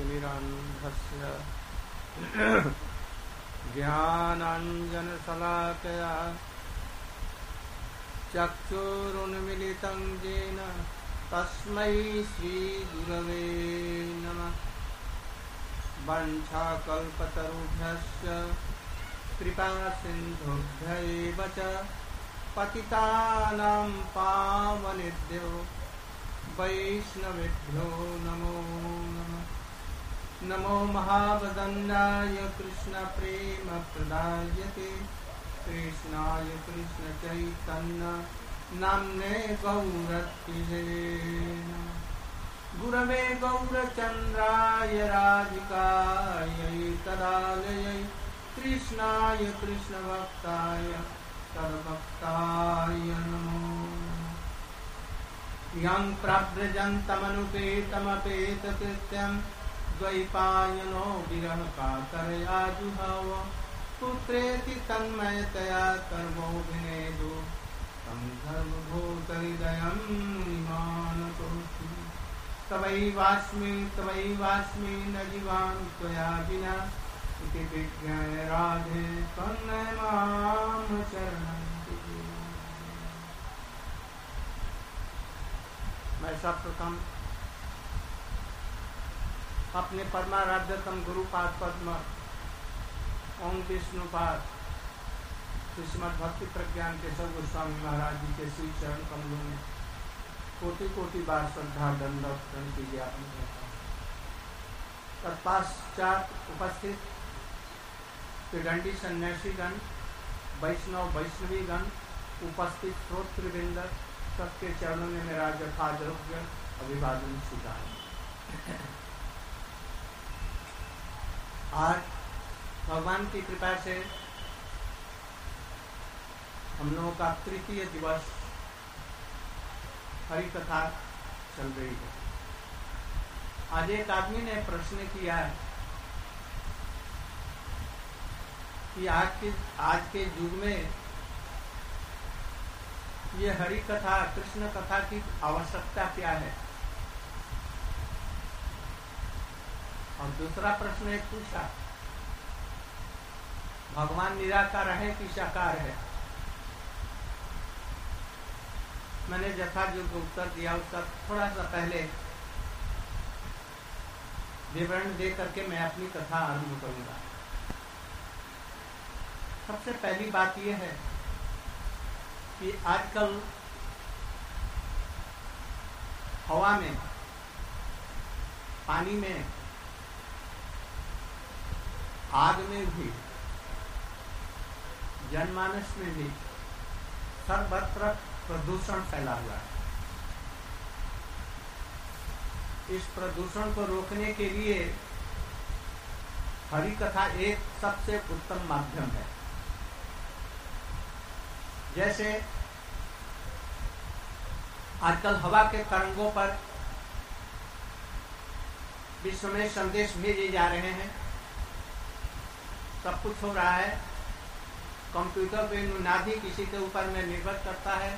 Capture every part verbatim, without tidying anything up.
ज्ञानाञ्जनशलाकया ज्ञानाञ्जनशलाकया चक्षुरुन्मिलितं येन तस्मै श्रीगुरवे नमः। वंशाकल्पतरुभ्यश्च कृपासिन्धुभ्यैव च पतितानां पावनेभ्यो वैष्णवेभ्यो नमो नमः। नमो महावदन्नाय कृष्णप्रेमप्रदायते कृष्णाय कृष्णचैतन्य नाम्ने गौरत्तिजे नमः। गुरवे गौरचन्द्राय राधिकायै तदालयै कृष्णाय कृष्णभक्ताय तद्भक्ताय नमो नमः। यं प्रव्रजन्तमनुपेतमपेतकृत्यं द्वैपायनो विरहकातरया जुहाव पुत्रेति तन्मयतया कर्मो विनेदु तं धर्मभूतहृदयं मुनिमानतोऽस्मि। तवैवास्मि तवैवास्मि न जीवामि त्वया विना इति विज्ञाय राधे त्वन्नय मां शरणं व्रज। मैं सर्वप्रथम अपने परमाराध्यतम गुरुपाद पद्म ओम विष्णुपाद श्रीमद् भक्ति प्रज्ञान के सब गोस्वामी महाराज जी के श्री चरण कमलों में कोटि कोटि बार श्रद्धा दंडवत प्रणति ज्ञापन करता हूँ। तत्पश्चात उपस्थित त्रिदंडी सन्यासीगण, वैष्णव वैष्णवीगण, उपस्थित श्रोतृवृंद, सबके चरणों में मेरा यथायोग्य अभिवादन स्वीकार। आज भगवान की कृपा से हम लोगों का तृतीय दिवस हरि कथा चल रही है। आज एक आदमी ने प्रश्न किया है कि आज के आज के युग में ये हरि कथा कृष्ण कथा की आवश्यकता क्या है। और दूसरा प्रश्न एक पूछा, भगवान निराकार है कि साकार है। मैंने जथा जो उत्तर दिया उसका थोड़ा सा पहले विवरण दे करके मैं अपनी कथा आरंभ करूंगा। सबसे पहली बात यह है कि आजकल हवा में, पानी में, आग में भी, जनमानस में भी सर्वत्र प्रदूषण फैला हुआ है। इस प्रदूषण को रोकने के लिए हरि कथा एक सबसे उत्तम माध्यम है। जैसे आजकल हवा के तरंगों पर विश्व में संदेश भेजे जा रहे हैं, सब कुछ हो रहा है। कंप्यूटर पे नुनादी किसी के ऊपर में निर्भर करता है।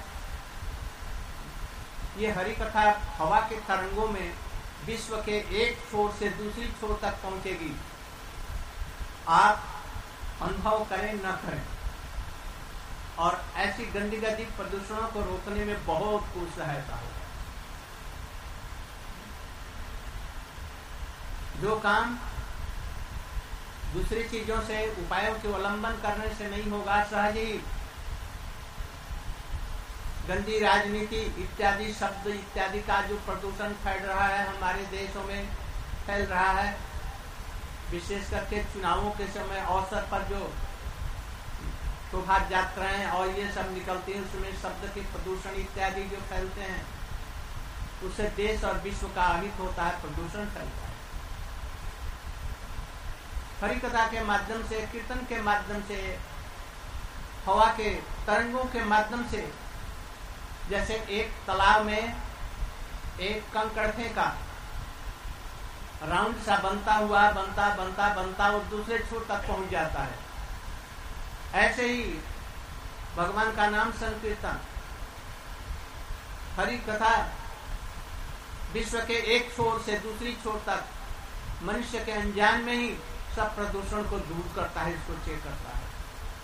ये हरि कथा हवा के तरंगों में विश्व के एक छोर से दूसरी छोर तक पहुंचेगी। आप अनुभव करें न करें, और ऐसी गंदी गंदी प्रदूषणों को रोकने में बहुत कुछ सहायता होगा। जो काम दूसरी चीजों से, उपायों के अवलंबन करने से नहीं होगा, सहज ही गंदी राजनीति इत्यादि शब्द इत्यादि का जो प्रदूषण फैल रहा है हमारे देशों में फैल रहा है, विशेष करके चुनावों के समय अवसर पर जो शोभा यात्राएं और ये सब निकलती हैं, उसमें शब्द के प्रदूषण इत्यादि जो फैलते हैं, उससे देश और विश्व का अहित होता है, प्रदूषण फैलता है। हरि कथा के माध्यम से, कीर्तन के माध्यम से, हवा के तरंगों के माध्यम से, जैसे एक तालाब में एक कंकड़ फेंका, राउंड सा बनता हुआ बनता बनता बनता और दूसरे छोर तक पहुंच जाता है। ऐसे ही भगवान का नाम संकीर्तन, हरि कथा विश्व के एक छोर से दूसरी छोर तक मनुष्य के अनजान में ही सब प्रदूषण को दूर करता है, इसको चेक करता है।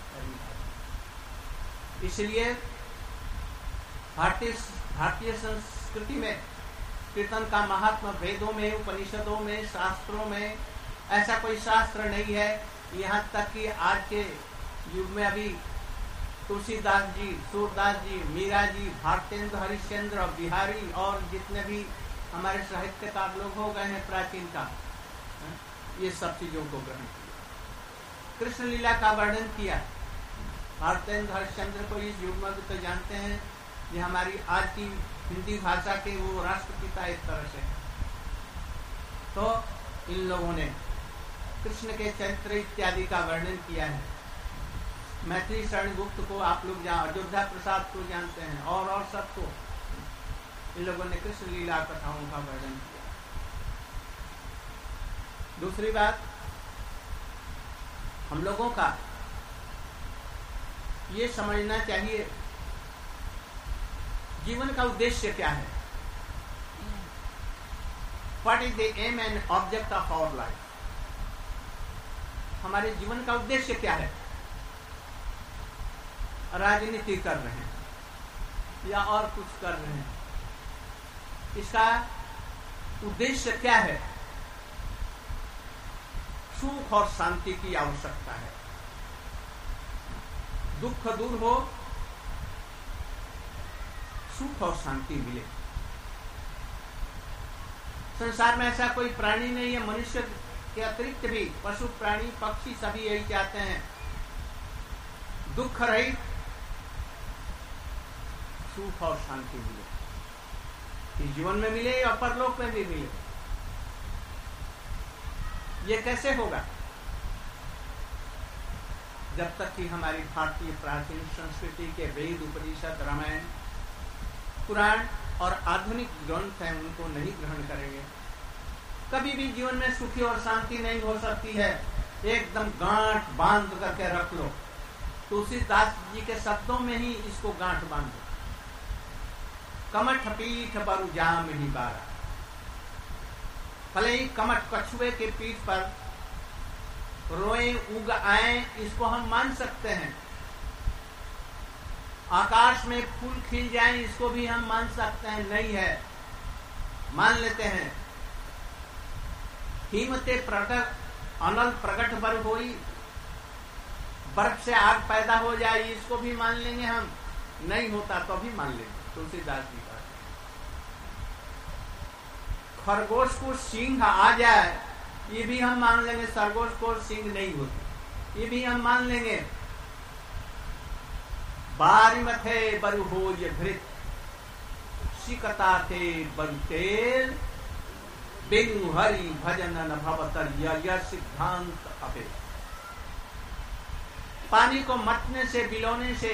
इसलिए भारतीय भारतीय संस्कृति में कीर्तन का महात्मा वेदों में, उपनिषदों में, शास्त्रों में ऐसा कोई शास्त्र नहीं है। यहाँ तक कि आज के युग में अभी तुलसीदास जी, सूरदास जी, मीरा जी, भारतेंद्र हरिश्चंद्र, बिहारी और जितने भी हमारे साहित्यकार लोग हो गए हैं प्राचीन का, ये सब चीजों को ग्रहण किया, कृष्ण लीला का वर्णन किया। भारतेंद्र हरिश्चंद्र को इस युग में तो जानते हैं, ये हमारी आज की हिंदी भाषा के वो राष्ट्रपिता एक तरह से। तो इन लोगों ने कृष्ण के चरित्र इत्यादि का वर्णन किया है। मैथिली शरण गुप्त को आप लोग जान, अयोध्या प्रसाद को जानते हैं, और और सबको इन लोगों ने कृष्ण लीला कथाओं का वर्णन किया। दूसरी बात, हम लोगों का ये समझना चाहिए जीवन का उद्देश्य क्या है। What is the aim and object of our life? हमारे जीवन का उद्देश्य क्या है। राजनीति कर रहे हैं या और कुछ कर रहे हैं, इसका उद्देश्य क्या है। सुख और शांति की आवश्यकता है, दुख दूर हो, सुख और शांति मिले। संसार में ऐसा कोई प्राणी नहीं है, मनुष्य के अतिरिक्त भी पशु, प्राणी, पक्षी सभी यही चाहते हैं, दुख रहित सुख और शांति मिले, इस जीवन में मिले और परलोक में भी मिले। ये कैसे होगा? जब तक कि हमारी भारतीय प्राचीन संस्कृति के वेद, उपनिषद, रामायण, पुराण और आधुनिक ग्रंथ हैं उनको नहीं ग्रहण करेंगे, कभी भी जीवन में सुखी और शांति नहीं हो सकती है। एकदम गांठ बांध करके रख लो। तुलसीदास जी के शब्दों में ही इसको गांठ बांधो। कमठ पीठ बरु जाम ही बारा। भले ही कमठ कछुए के पीठ पर रोए उग आए, इसको हम मान सकते हैं। आकाश में फूल खिल जाए, इसको भी हम मान सकते हैं, नहीं है, मान लेते हैं। हिमते प्रकट अनल प्रकट बर होई, बर्फ से आग पैदा हो जाए, इसको भी मान लेंगे हम, नहीं होता तो भी मान लेंगे। तुलसीदास जी का खरगोश को सिंह आ जाए, ये भी हम मान लेंगे, खरगोश को सिंह नहीं होती, ये भी हम मान लेंगे। बारी मथे बरु हो ये भृत, सिकता थे बरु तेल, बिनु हरि भजन न भवतर यह सिद्धांत अपे। पानी को मथने से, बिलोने से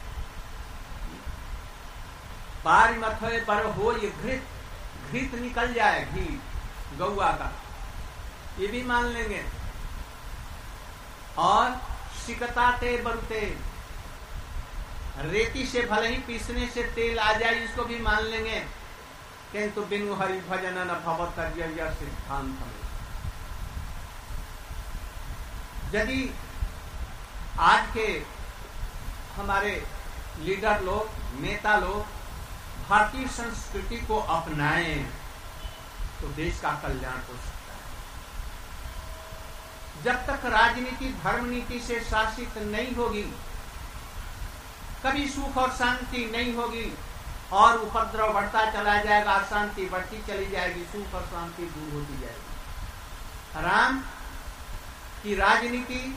बारी मथे बरु हो ये घृत, घृत निकल जाए, घी गौआ का, ये भी मान लेंगे। और सिकता ते बरु तेल, रेती से भले ही पीसने से तेल आ जाए, इसको भी मान लेंगे। किंतु बिनु हरि भजन न भवत यह सिद्धांत है। यदि आज के हमारे लीडर लोग, नेता लोग भारतीय संस्कृति को अपनाएं तो देश का कल्याण हो सकता है। जब तक राजनीति धर्म नीति से शासित नहीं होगी, कभी सुख और शांति नहीं होगी, और उपद्रव बढ़ता चला जाएगा, अशांति बढ़ती चली जाएगी, सुख और शांति दूर होती जाएगी। राम की राजनीति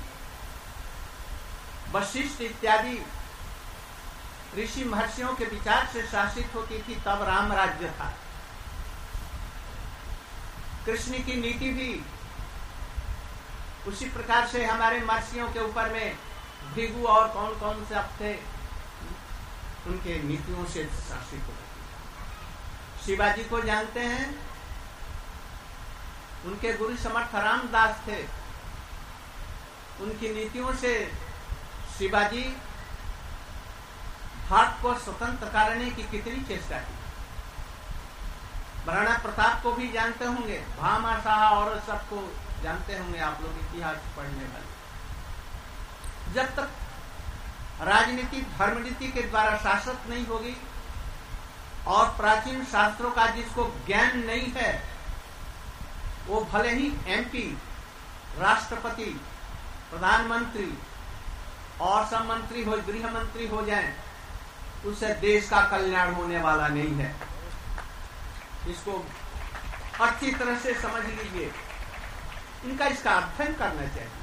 वशिष्ठ इत्यादि ऋषि महर्षियों के विचार से शासित होती थी, तब राम राज्य था। कृष्ण की नीति भी उसी प्रकार से हमारे महर्षियों के ऊपर में भृगु और कौन कौन से अब थे, उनके नीतियों से शासित होती थी। शिवाजी को जानते हैं, उनके गुरु समर्थ रामदास थे, उनकी नीतियों से शिवाजी भारत को स्वतंत्र करने की कितनी चेष्टा की। महाराणा प्रताप को भी जानते होंगे, भामा शाह और सबको जानते होंगे आप लोग इतिहास पढ़ने वाले। जब तक राजनीति धर्मनीति के द्वारा शासित नहीं होगी और प्राचीन शास्त्रों का जिसको ज्ञान नहीं है, वो भले ही एमपी, राष्ट्रपति, प्रधानमंत्री और सब मंत्री हो, गृह मंत्री हो जाएं, उससे देश का कल्याण होने वाला नहीं है। इसको अच्छी तरह से समझ लीजिए, इनका इसका अध्ययन करना चाहिए।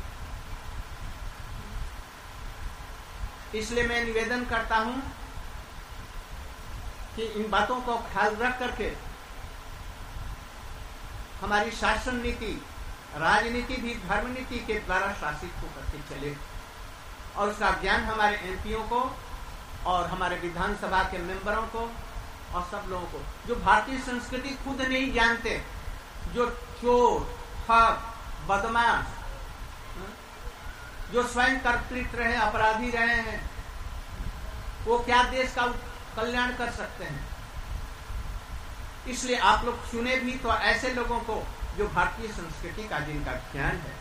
इसलिए मैं निवेदन करता हूं कि इन बातों को ख्याल रख करके हमारी शासन नीति, राजनीति भी धर्म नीति के द्वारा शासित होकर के चले और उसका ज्ञान हमारे एमपीओ को और हमारे विधानसभा के मेंबरों को और सब लोगों को, जो भारतीय संस्कृति खुद नहीं जानते, जो चोर, ठग, बदमाश, जो स्वयं कर्तृत्व रहे, अपराधी रहे हैं, वो क्या देश का कल्याण कर सकते हैं। इसलिए आप लोग चुने भी तो ऐसे लोगों को जो भारतीय संस्कृति का जिनका ज्ञान है,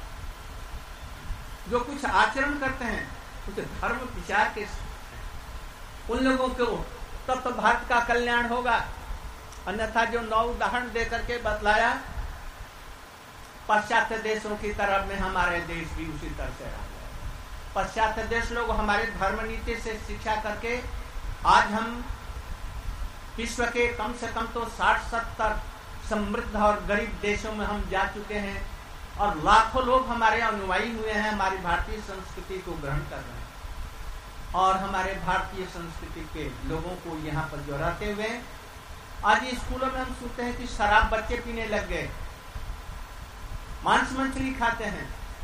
जो कुछ आचरण करते हैं, कुछ धर्म विचार के, उन लोगों को तब तो भारत का कल्याण होगा। अन्यथा जो नौ उदाहरण देकर के बतलाया, पाश्चात्य देशों की तरफ में हमारे देश भी उसी तरह से रहा है। पाश्चात्य देश लोग हमारे धर्म नीति से शिक्षा करके आज हम विश्व के कम से कम तो साठ सत्तर समृद्ध और गरीब देशों में हम जा चुके हैं और लाखों लोग हमारे अनुयायी हुए हैं, हमारी भारतीय संस्कृति को ग्रहण कर रहे हैं। और हमारे भारतीय संस्कृति के लोगों को यहाँ पर जो रहते हुए आज स्कूलों में हम सुनते हैं कि शराब बच्चे पीने लग गए, मांस मछली खाते हैं।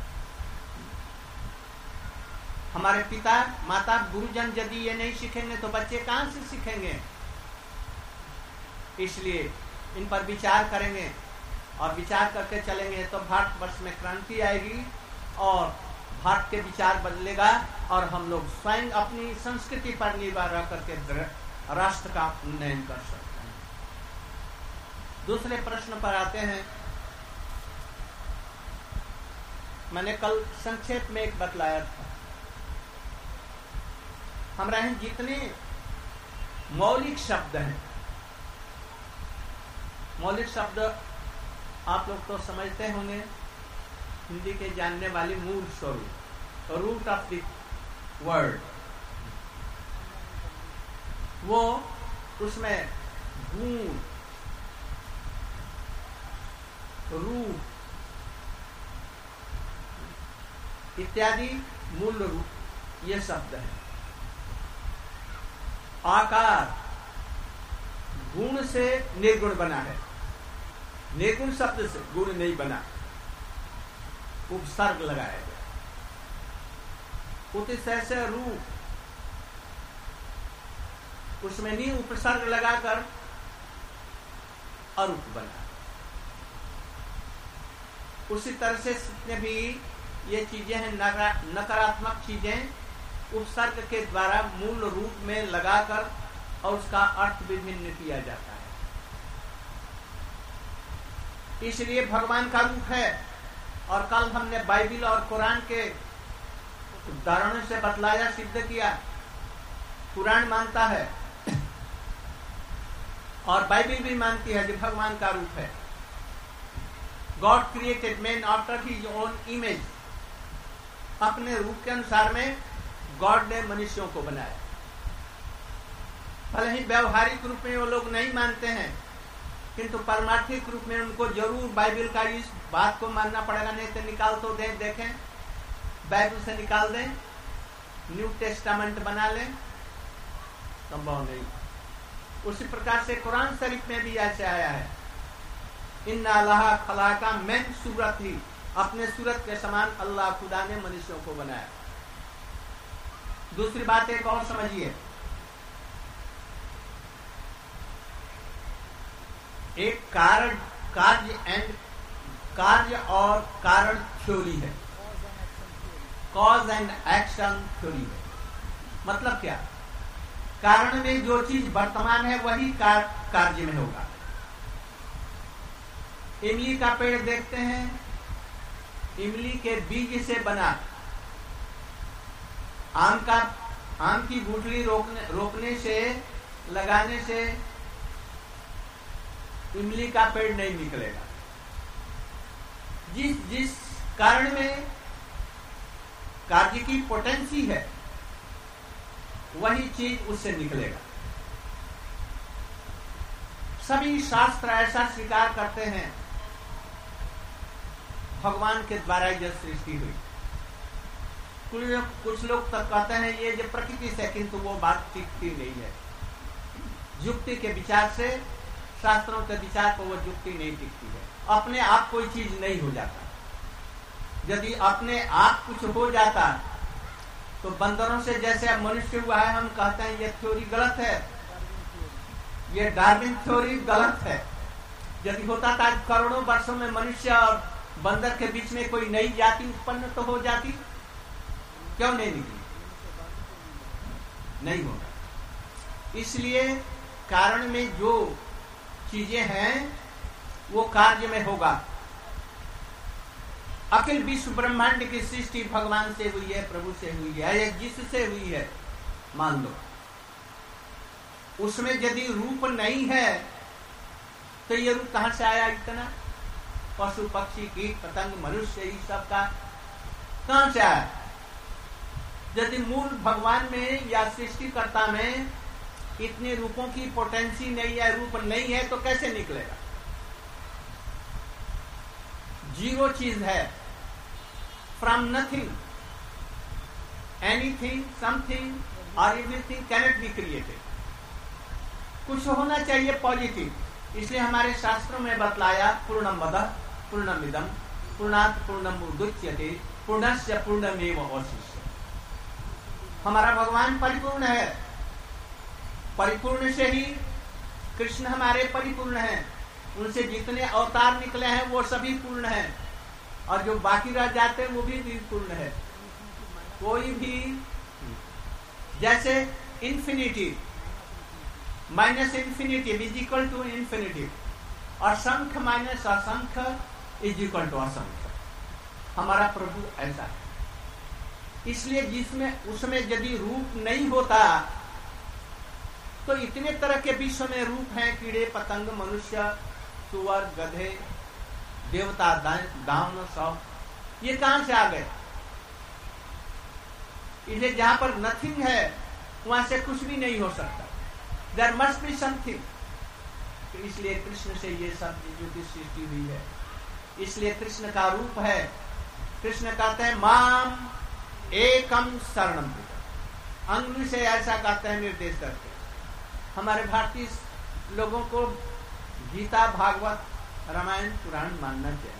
हमारे पिता माता गुरुजन यदि ये नहीं सीखेंगे तो बच्चे कहां से सीखेंगे। इसलिए इन पर विचार करेंगे और विचार करके चलेंगे तो भारतवर्ष में क्रांति आएगी और भारत के विचार बदलेगा और हम लोग स्वयं अपनी संस्कृति पर निर्भर रह करके राष्ट्र का उन्नयन कर सकते हैं। दूसरे प्रश्न पर आते हैं। मैंने कल संक्षेप में एक बतलाया था, हमारे यहाँ जितने मौलिक शब्द हैं, मौलिक शब्द आप लोग तो समझते होंगे, हिंदी के जानने वाले मूल स्वरूप, रूट ऑफ द वर्ड, वो उसमें गुण, रूप इत्यादि मूल रूप ये शब्द है। आकार गुण से निर्गुण बना है, निर्गुण शब्द से गुण नहीं बना, उपसर्ग लगाया गया। अतिशय से रूप, उसमें नहीं उपसर्ग लगाकर अरूप बना। उसी तरह से जितने भी ये चीजें हैं नकारात्मक चीजें, उपसर्ग के द्वारा मूल रूप में लगाकर और उसका अर्थ विभिन्न किया जाता है। इसलिए भगवान का रूप है। और कल हमने बाइबिल और कुरान के उदाहरणों से बतलाया, सिद्ध किया। कुरान मानता है और बाइबिल भी मानती है जो भगवान का रूप है। God created man after his own image, अपने रूप के अनुसार में गॉड ने मनुष्यों को बनाया। भले ही व्यवहारिक रूप में वो लोग नहीं मानते हैं, किंतु परमार्थिक रूप में उनको जरूर बाइबिल का इस बात को मानना पड़ेगा। नहीं तो निकाल तो दें, देखें बाइबिल से निकाल दें, न्यू टेस्टामेंट बना लें, संभव नहीं। उसी प्रकार से कुरान शरीफ में भी ऐसे आया है, इन्ना अल्लाह खलाका मैन सूरत ही, अपने सूरत के समान अल्लाह खुदा ने मनुष्यों को बनाया। दूसरी बात एक और समझिए, एक कारण कार्य एंड कार्य और कारण थ्योरी है, कॉज एंड एक्शन थ्योरी है। मतलब क्या? कारण में जो चीज वर्तमान है वही कार, कार्य में होगा। इमली का पेड़ देखते हैं, इमली के बीज से बना। आम का आम की गुठली रोकने रोकने से, लगाने से इमली का पेड़ नहीं निकलेगा। जिस जिस कारण में कार्य की पोटेंसी है, वही चीज उससे निकलेगा। सभी शास्त्र ऐसा स्वीकार करते हैं, भगवान के द्वारा यह सृष्टि हुई। कुछ लोग कुछ लोग तक कहते हैं ये जो प्रकृति से, किंतु वो बात टिकती नहीं है। युक्ति के विचार से, शास्त्रों के विचार को वो युक्ति नहीं टिकती है। अपने आप कोई चीज नहीं हो जाता। यदि अपने आप कुछ हो जाता तो बंदरों से जैसे अब मनुष्य हुआ है, हम कहते हैं ये थ्योरी गलत है, ये डार्विन थ्योरी गलत है। यदि होता था करोड़ों वर्षों में मनुष्य और बंदर के बीच में कोई नई जाति उत्पन्न तो हो जाती, क्यों नहीं निकली? नहीं होगा। इसलिए कारण में जो चीजें हैं वो कार्य में होगा। अखिल विश्व ब्रह्मांड की सृष्टि भगवान से हुई है, प्रभु से हुई है, या जिससे हुई है मान लो। उसमें यदि रूप नहीं है तो ये रूप कहां से आया? इतना पशु पक्षी कीट पतंग मनुष्य ही सब का कहां से आया? यदि मूल भगवान में या सृष्टिकर्ता में इतने रूपों की पोटेंसी नहीं है, रूप नहीं है, तो कैसे निकलेगा? जीरो चीज है। फ्रॉम नथिंग एनीथिंग, समथिंग और एवरीथिंग कैनट बी क्रिएटेड। कुछ होना चाहिए पॉजिटिव। इसलिए हमारे शास्त्रों में बतलाया पूर्णमदः पूर्णमिदं पूर्णात् पूर्णमुदच्यते पूर्णस्य पूर्णमेव अवशिष्यते। हमारा भगवान परिपूर्ण है, परिपूर्ण से ही कृष्ण हमारे परिपूर्ण हैं। उनसे जितने अवतार निकले हैं वो सभी पूर्ण हैं, और जो बाकी रह जाते हैं वो भी, भी पूर्ण है। कोई भी जैसे infinity minus infinity is equal to infinity, और संख्य माइनस असंख्य इज इक्वल टू असंख्य। हमारा प्रभु ऐसा है। इसलिए जिसमें उसमें यदि रूप नहीं होता तो इतने तरह के विश्व में रूप हैं, कीड़े पतंग मनुष्य सुअर गधे देवता दानव सब, ये कहां से आ गए? इसलिए जहां पर नथिंग है वहां से कुछ भी नहीं हो सकता। There must be something. तो इसलिए कृष्ण से ये सब चीजों की सृष्टि हुई है। इसलिए कृष्ण का रूप है। कृष्ण कहते हैं माम एकम शरणम। अंग्रेजी से ऐसा कहते हैं, निर्देश करते हैं। हमारे भारतीय लोगों को गीता भागवत रामायण पुराण मानना चाहिए।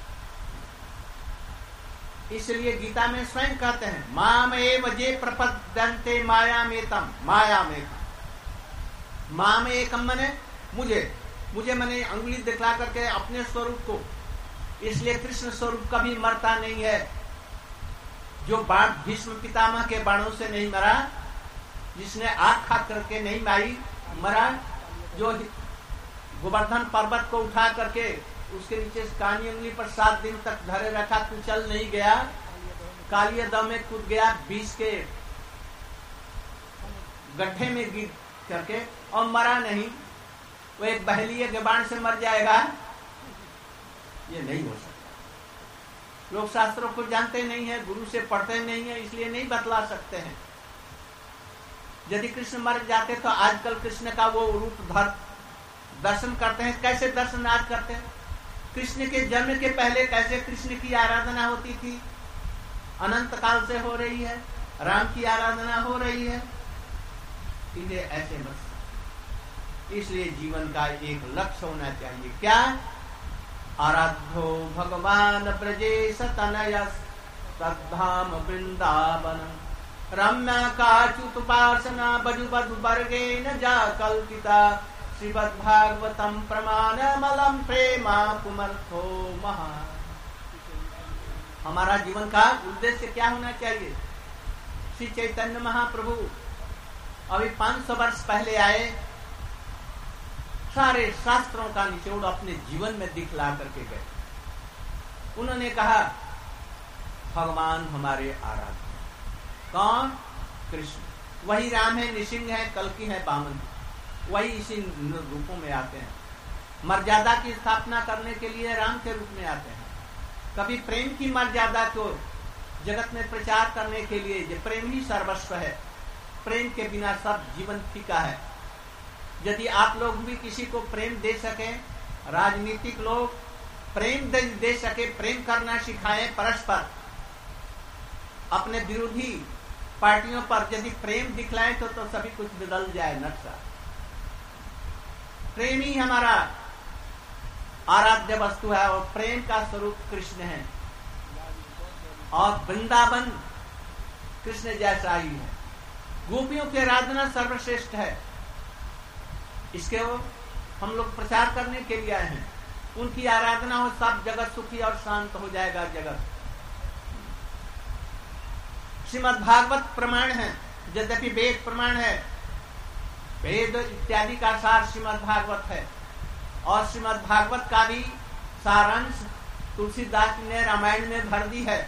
इसलिए गीता में स्वयं कहते हैं माम एव जे प्रपद्यन्ते मायामेतम मायामेतम। माम एकम मने मुझे, मुझे मने अंगुली दिखला करके अपने स्वरूप को। इसलिए कृष्ण स्वरूप कभी मरता नहीं है। जो बाण भीष्म पितामह के बाणों से नहीं मरा, जिसने आग खा करके नहीं मारी मरा, जो गोवर्धन पर्वत को उठा करके उसके नीचे कानी उंगली पर सात दिन तक धरे रखा, तू चल नहीं गया, कालिया दम में कूद गया बीच के गड्ढे में गिर करके और मरा नहीं, वो एक बहलीय के बाण से मर जाएगा? ये नहीं हो सकता। लोग शास्त्रों को जानते नहीं है, गुरु से पढ़ते नहीं है, इसलिए नहीं बतला सकते हैं। यदि कृष्ण मर जाते तो आजकल कृष्ण का वो रूप धर दर्शन करते हैं। कैसे दर्शन आज करते हैं? कृष्ण के जन्म के पहले कैसे कृष्ण की आराधना होती थी, अनंत काल से हो रही है। राम की आराधना हो रही है। इन्हें ऐसे मत। इसलिए जीवन का एक लक्ष्य होना चाहिए। क्या? आराध्यो भगवान ब्रजेश तनयस तद्धाम वृंदावन रम्या काच्युतुपासना बजु बधु वर्गे न जा कल्पिता श्रीमद्भागवतम प्रमाणमलम प्रेमा पुमर्थो महा। हमारा जीवन का उद्देश्य क्या होना चाहिए? श्री चैतन्य महाप्रभु अभी पांच सौ वर्ष पहले आए, सारे शास्त्रों का निचोड़ अपने जीवन में दिखला करके गए। उन्होंने कहा भगवान हमारे आराध्य। कौन? कृष्ण। वही राम है, नृसिंह है, कल्कि है, वामन है। वही इसी रूपों में आते हैं। मर्यादा की स्थापना करने के लिए राम के रूप में आते हैं। कभी प्रेम की मर्यादा को जगत में प्रचार करने के लिए, जो प्रेम ही सर्वस्व है, प्रेम के बिना सब जीवन फीका है। यदि आप लोग भी किसी को प्रेम दे सके, राजनीतिक लोग प्रेम दे, दे सके, प्रेम करना सिखाए परस्पर, अपने विरोधी पार्टियों पर यदि प्रेम दिखलाए तो, तो सभी कुछ बदल जाए नक्शा। प्रेम ही हमारा आराध्य वस्तु है और प्रेम का स्वरूप कृष्ण है और वृंदावन कृष्ण जैसा ही है। गोपियों की आराधना सर्वश्रेष्ठ है। इसके वो हम लोग प्रचार करने के लिए आए हैं। उनकी आराधना हो, सब जगत सुखी और शांत हो जाएगा जगत। श्रीमद् भागवत प्रमाण है, यद्यपि वेद प्रमाण है, वेद इत्यादि का सार श्रीमद् भागवत है और श्रीमद् भागवत का भी सारांश तुलसीदास ने रामायण में भर दी है।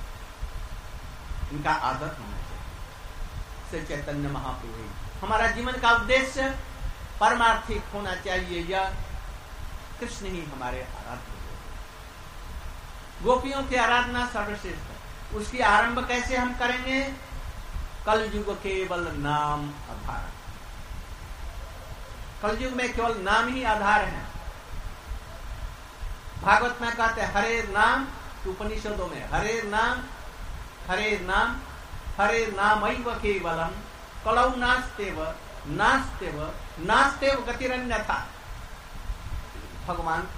इनका आदर होना चाहिए। श्री चैतन्य महाप्रभु, हमारा जीवन का उद्देश्य परमार्थिक होना चाहिए। यह कृष्ण ही हमारे आराध्य है। गोपियों की आराधना सर्वश्रेष्ठ है। उसकी आरंभ कैसे हम करेंगे? कलयुग केवल नाम आधार। कलयुग में केवल नाम ही आधार है। भागवत में कहते हैं हरे नाम, उपनिषदों में हरे नाम, हरे नाम, हरे नामैव केवलम कलौ नास्तेव नास्तेव नास्तेव गतिरन्यथा। भगवान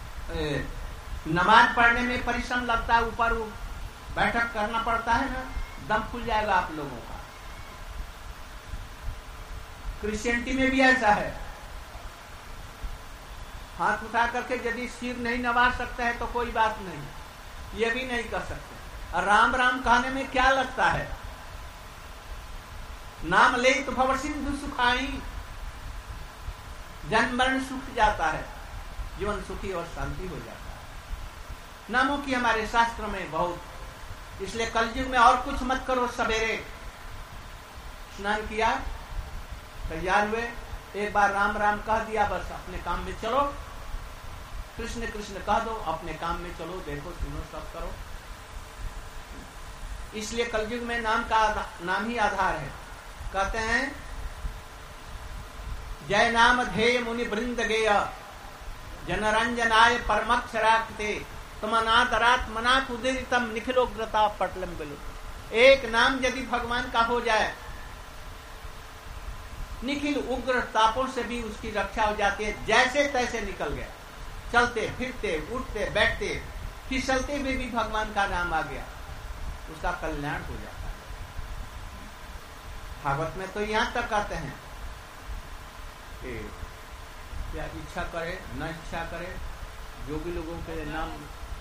नमाज पढ़ने में परिश्रम लगता है, ऊपर बैठक करना पड़ता है ना, दम खुल जाएगा आप लोगों का। क्रिश्चियनिटी में भी ऐसा है। हाथ उठा करके यदि सिर नहीं नवा सकते हैं तो कोई बात नहीं, ये भी नहीं कर सकते। और राम राम कहने में क्या लगता है? नाम ले तो भव सिंधु सुखाई, जन्म मरण सुख जाता है, जीवन सुखी और शांति हो जाता है। नामों की हमारे शास्त्र में बहुत, इसलिए कलयुग में और कुछ मत करो। सवेरे स्नान किया, तैयार हुए, एक बार राम राम कह दिया, बस अपने काम में चलो। कृष्ण कृष्ण कह दो, अपने काम में चलो, देखो सुनो सब करो। इसलिए कलयुग में नाम का नाम ही आधार है। कहते हैं जय नाम ध्येय मुनि वृंद गेय जनरंजनाय परमक्षराक्ते तमनादरात मनात उदितम निखिलोग्रता पटलम बिलो। एक नाम यदि भगवान का हो जाए, निखिल उग्र तापों से भी उसकी रक्षा हो जाती है। जैसे तैसे निकल गया, चलते फिरते उठते बैठते फिसलते में भी भगवान का नाम आ गया, उसका कल्याण हो जाता है। भागवत में तो यहां तक कहते हैं कि क्या इच्छा करे न इच्छा करे, जो भी लोगों के नाम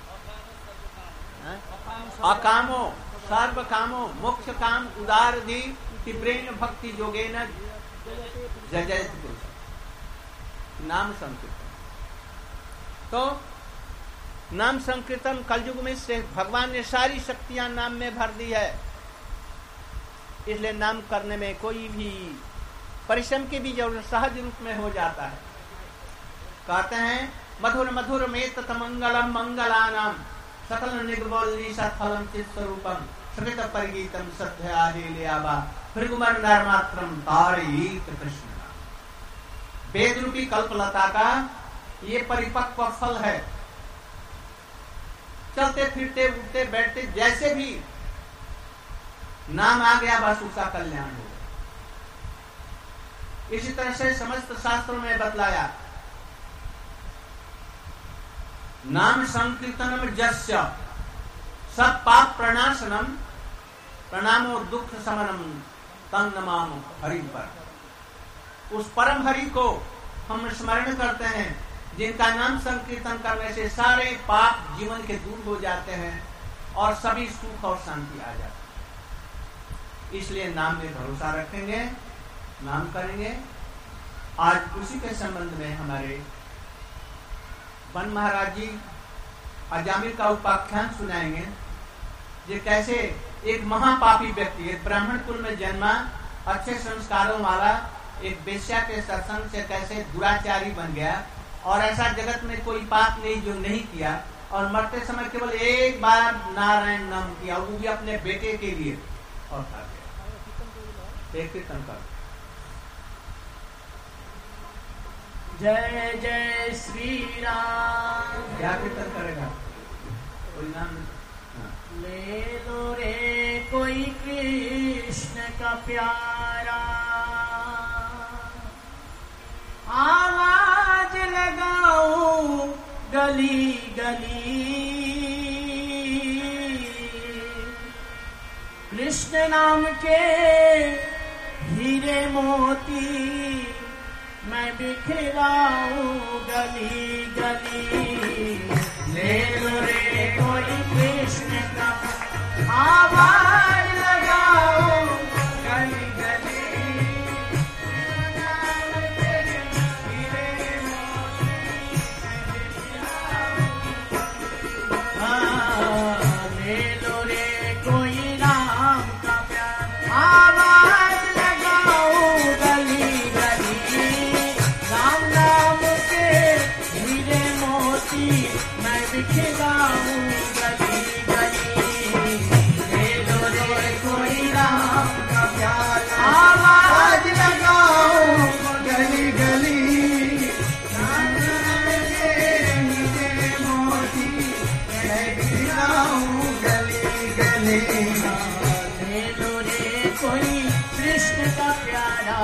अकामो सर्व कामो मोक्ष काम उदार दी तीव्रेण भक्ति जोगे न जय जय पुरुष। नाम संकीर्तन, तो नाम संकीर्तन कलयुग में से भगवान ने सारी शक्तियां नाम में भर दी है। इसलिए नाम करने में कोई भी परिश्रम की भी जरूरत सहज रूप में हो जाता है। कहते हैं मधुर मधुर में तत मंगलम मंगलानाम सकल निगमोल्ली सत्फलम चित्स्वरूपम श्रित परिगीतम सद्याबा भृगुमर नरमात्रम तारयीत कृष्ण। वेद रूपी कल्पलता का ये परिपक्व फल है। चलते फिरते उठते बैठते जैसे भी नाम आ गया, बस उसका कल्याण हो गया। इसी तरह से समस्त शास्त्रों में बतलाया नाम संकीर्तनम जस्य सब पाप प्रणाशनम प्रणामो दुख समनम तन नमामो हरि पर। उस परम हरि को हम स्मरण करते हैं, जिनका नाम संकीर्तन करने से सारे पाप जीवन के दूर हो जाते हैं और सभी सुख और शांति आ जाती है। इसलिए नाम में भरोसा रखेंगे, नाम करेंगे, आज उसी के संबंध में हमारे वन महाराज जी अजामिल का उपाख्यान सुनाएंगे, ये कैसे एक महापापी व्यक्ति, एक ब्राह्मण कुल में जन्मा, अच्छे संस्कारों वाला, एक वेश्या के सत्संग से कैसे दुराचारी बन गया, और ऐसा जगत में कोई पाप नहीं जो नहीं किया, और मरते समय केवल एक बार नारायण नाम किया, वो भी अपने बेटे के लिए, और खा गया। एक कीर्तन कर। जय जय श्री राम। क्या कीर्तन करेगा? कोई नाम? ले लो रे कोई कृष्ण का प्यारा, आवाज लगाऊं गली गली, कृष्ण नाम के हीरे मोती मैं बिखराऊं गली गली। ले लो रे कोई कृष्ण का आवाज लगाओ गली गली, हाँ, ले लो रे कोई राम का प्यार, आवाज लगाओ गली गली, राम नाम के हीरे मोती मैं बिखराऊं गली गली। ले लो रे कोई राम का प्यार, आवाज लगाओ गली गली, राम नाम के हीरे मोती मैं बिखराऊं गली गली। ले लो रे कोई कृष्ण का प्यारा,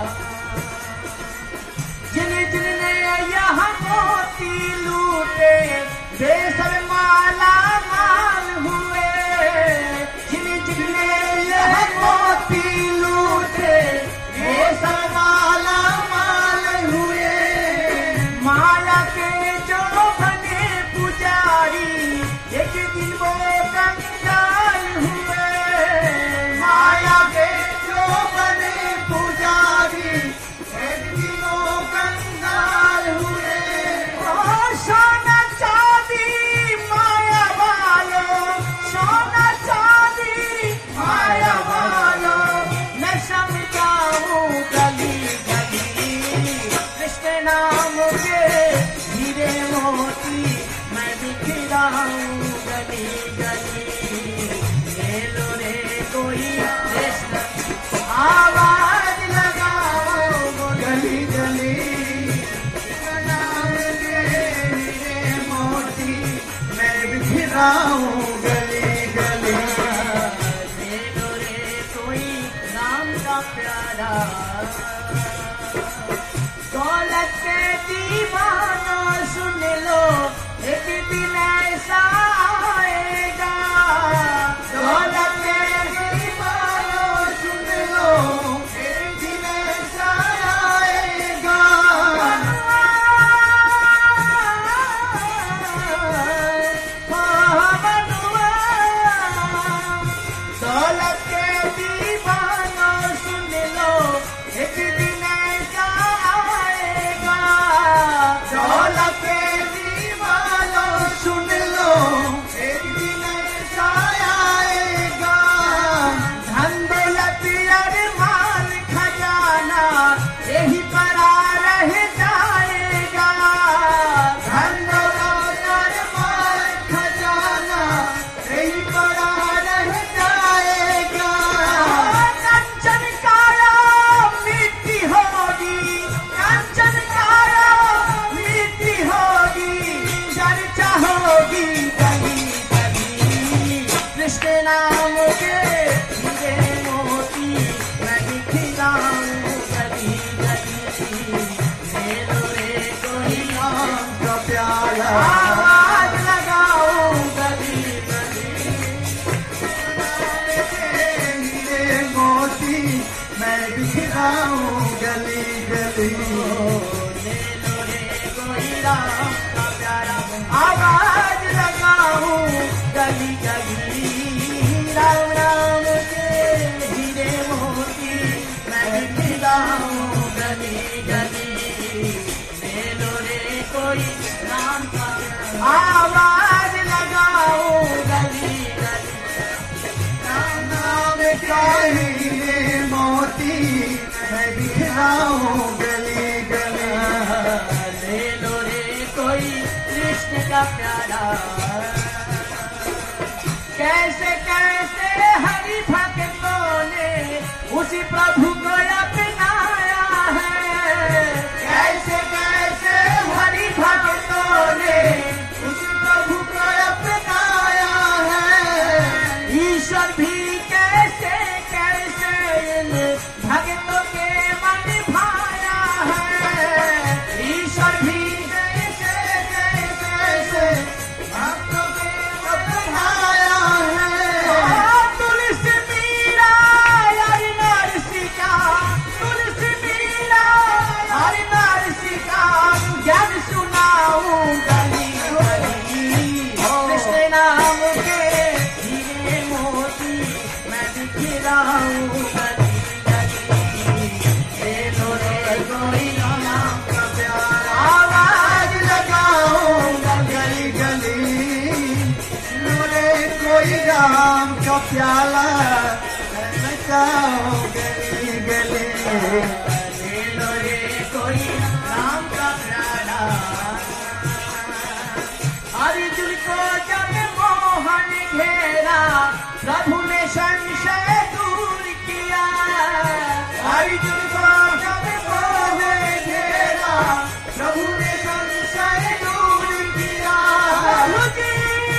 जिन जिनने यहाँ मोती लूटे वे सब माला माल हुए, जिन जिनने यहाँ मोती लूटे वे सब माला माल हुए, माला के जो बने पुजारी एक दिन वो कंगाल हुए, माया के जो बने पुजारी एक दिन वो कंगाल हुए। ओ सोना चांदी माया वालो, सोना चांदी माया वालो, मैं समझाऊं गली गली, कृष्ण नाम के हीरे मोती मैं बिखराऊं गली गली। ले लो रे कोई कृष्ण आवाज लगाओ गली गली, कृष्ण नाम के हीरे मोती मैं बिखराऊं गली गली। ले लो रे कोई राम का प्यारा, दौलत के दीवाना सुन लो एक दिन ऐसा आएगा, दौलत के दीवाना सुन लो एक दिन ऐसा आएगा, हाँ बनुआ, दौलत के दीवाना सुन लो जाऊं गली गली। ले लो रे कोई कृष्ण का प्यारा, कैसे कैसे हरि भक्तों ने उसी प्रभु को अपनाया है। कैसे कैसे हरि भक्तों ने उसी प्रभु को अपनाया है। ईश्वर भी कैसे कैसे इन भक्तों के मन भाया है। ईश्वर भी कैसे कैसे भक्तों के मन भाया है। तुलसी मीरा हरि नरसिका, तुलसी मीरा हरि नरसिका, ज्ञान सुनाऊं गली गली। कृष्ण नाम के हीरे मोती मैं दिखलाऊं गली गली। ले लो रे कोई नाम का प्यारा, आवाज लगाऊं गली गली। लो रे कोई राम का प्याला मैं जाऊं गली गली। ले लो रे कोई राम का प्याला। अर्जुन को जब मोहन घेरा प्रभु ने संशय दूर किया। अर्जुन को जब मोहन घेरा प्रभु ने संशय दूर किया। प्रभु जी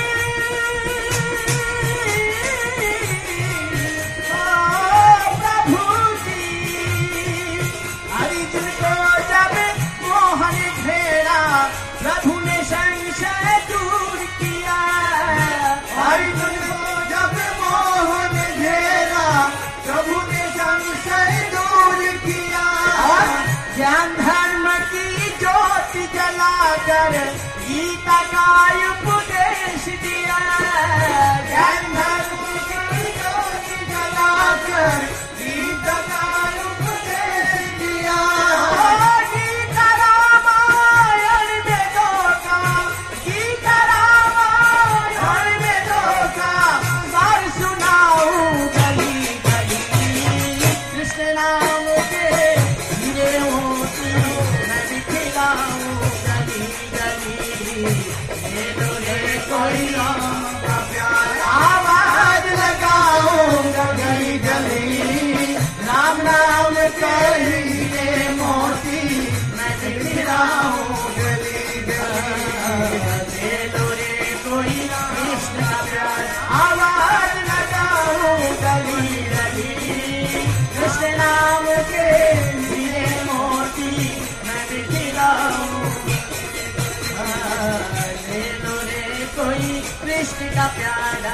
ओ प्रभु जी। अर्जुन को जब मोहन घेरा प्रभु ने संशय दूर किया। अर्जुन को जब मोहन घेरा प्रभु ने संशय दूर किया। ज्ञान धर्म की ज्योति जलाकर गीता का उपदेश दिया। ज्ञान धर्म की ज्योति जलाकर गीता का उपदेश दिया। गीता रामायण वेदों का, गीता रामायण वेदों का सार सुनाऊं गली गली। कृष्ण नाम के हीरे मोती मैं दिखलाऊं गली गली। ले लो रे कोई राम का प्यारा, आवाज लगाऊं गली गली। राम नाम के हीरे मोती मैं दिखलाऊं गली गली। ले लो रे कोई कृष्ण का प्यारा, आवाज लगाऊं गली गली। कृष्ण नाम के हीरे मोती मैं दिखलाऊं। ले लो रे कोई कृष्ण का प्यारा।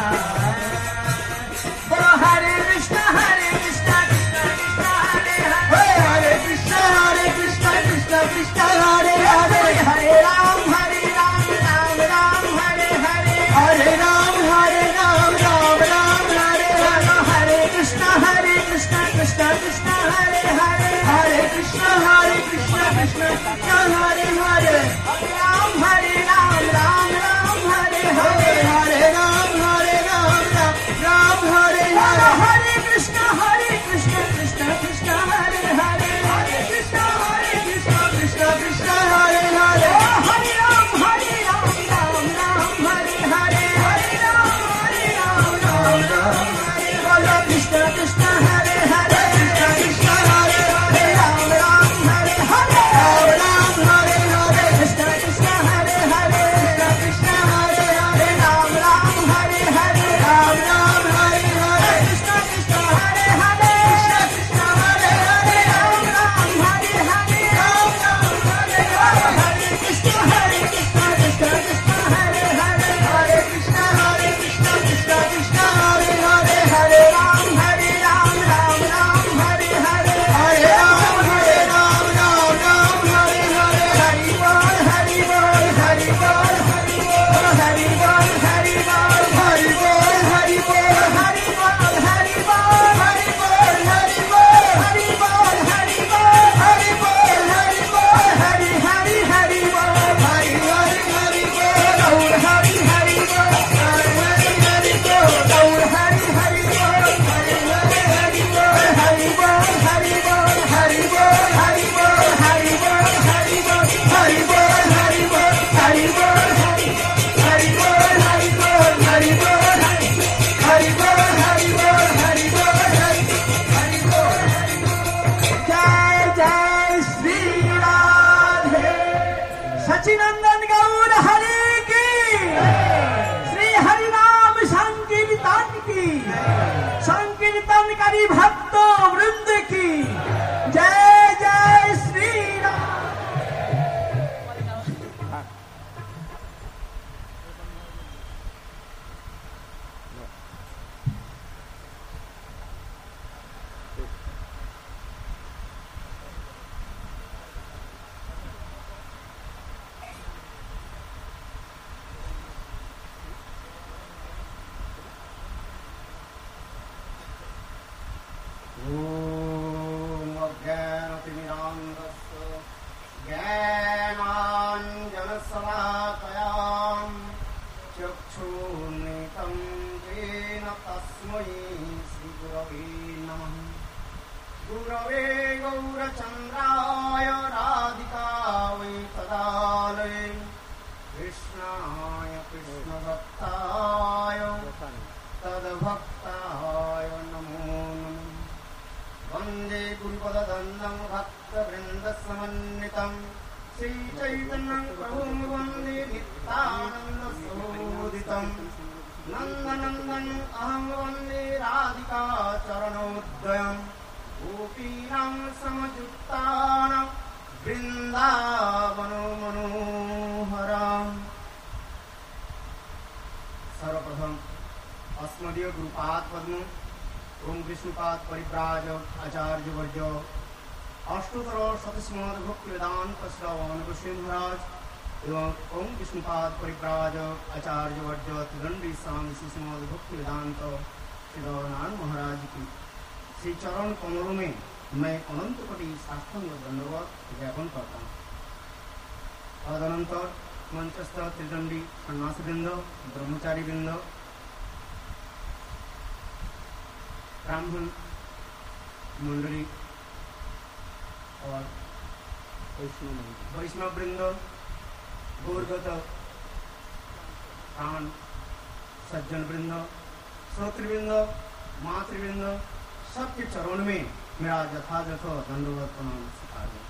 बोलो हरे कृष्ण हरे कृष्ण कृष्ण कृष्ण हरे हरे। हरे कृष्ण हरे कृष्ण कृष्ण कृष्ण हरे हरे। हरे राम हरे राम राम राम हरे हरे। हरे राम हरे राम राम राम हरे हरे। हरे कृष्ण हरे कृष्ण कृष्ण कृष्ण हरे हरे। हरे कृष्ण हरे कृष्ण कृष्ण कृष्ण हरे हरे। हरे राम हरे राम राम राम हरे हरे। हरे राम हरे राम राम राम हरे हरे। हरे कृष्ण हरे कृष्ण कृष्ण कृष्ण हरे हरे। हरे कृष्ण हरे कृष्ण कृष्ण कृष्ण हरे हरे। हरे राम हरे राम राम राम हरे हरे। हरे राम हरे राम राम राम हरे। बोलो कृष्ण कृष्ण हरे हरे। कृष्ण कृष्ण हरे हरे। राम राम हरे हरे। राम राम हरे हरे। कृष्ण कृष्ण हरे हरे। संकीर्तन करी भक्तों वृंद की जय जय श्री राम। गुरवे गौरचन्द्राय राधिकायै तदालये कृष्णाय कृष्णभक्ताय तद्भक्ताय नमो नमः। वन्दे गुरुपददन्दं भक्तवृन्दसमन्वितं श्रीचैतन्यं प्रभुं वन्दे नित्यानन्दसहोदितं नन्दनन्दन अहं वन्दे राधिका चरणोदयम् गोपीनां समयुक्तानां वृन्दावनो मनोहरम्। सर्वप्रथम अस्मदीय गुरुपाद पद्म ओम विष्णुपाद परिव्राजक आचार्य वर्य अष्टोत्तर शतश्रीमद् भक्ति वेदांत श्रवण गोस्वामी महाराज एवं ओम विष्णुपाद परिव्राजक आचार्य वर्य त्रिदंडी स्वामी श्रीमद् भक्ति वेदांत श्री गौरनाथ महाराज की श्री चरण कमलों में मैं अनंत कोटि साष्टांग दंडवत ज्ञापन करता हूँ। तदनंतर मंचस्थ त्रिदंडी सन्यासी वृंद, ब्रह्मचारी वृंद, ब्राह्मण मंडली और वैष्णव वृंद, गौरगत प्राण सज्जन वृंद, श्रोतृवृंद, मातृवृंद, सबके चरण में मेरा यथायथ दंडवत प्रणाम स्वीकार है।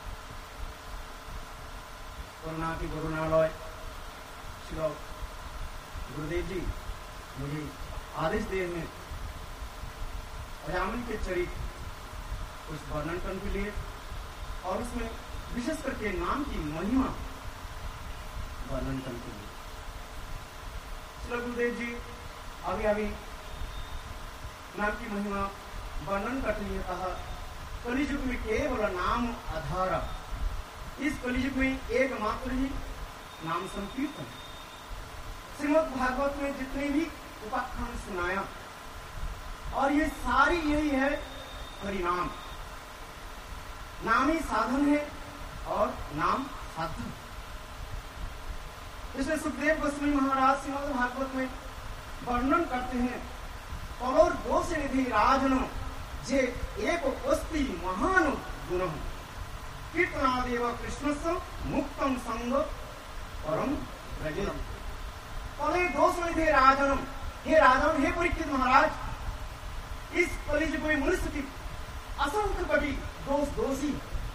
करुणा की करुणालय श्री गुरुदेव जी मुझे आदेश दिए हैं अजामिल के चरित्र उस वर्णन करने के लिए और उसमें विशेष करके नाम की महिमा वर्णन करने के लिए। श्री गुरुदेव जी अभी अभी नाम की महिमा वर्णन करते हुए कहा कलियुग में केवल नाम आधार, इस कलियुग में एकमात्र ही नाम संकीर्तन। श्रीमद् भागवत में जितने भी उपाख्यान सुनाया और ये सारी यही है हरिनाम। नाम ही साधन है और नाम साधन। इसलिए सुखदेव गोस्वामी महाराज श्रीमद् भागवत में वर्णन करते हैं कलोर दोष निधि राजन जे एक अस्ति महान गुण कीर्तनादेव कृष्णस्य मुक्तम संग परम व्रजेत। कले दोष निधि राजन, हे राजन, हे परीक्षित महाराज, इस कलियुग में मनुष्य की असंख्य कोटि दोष दोषी,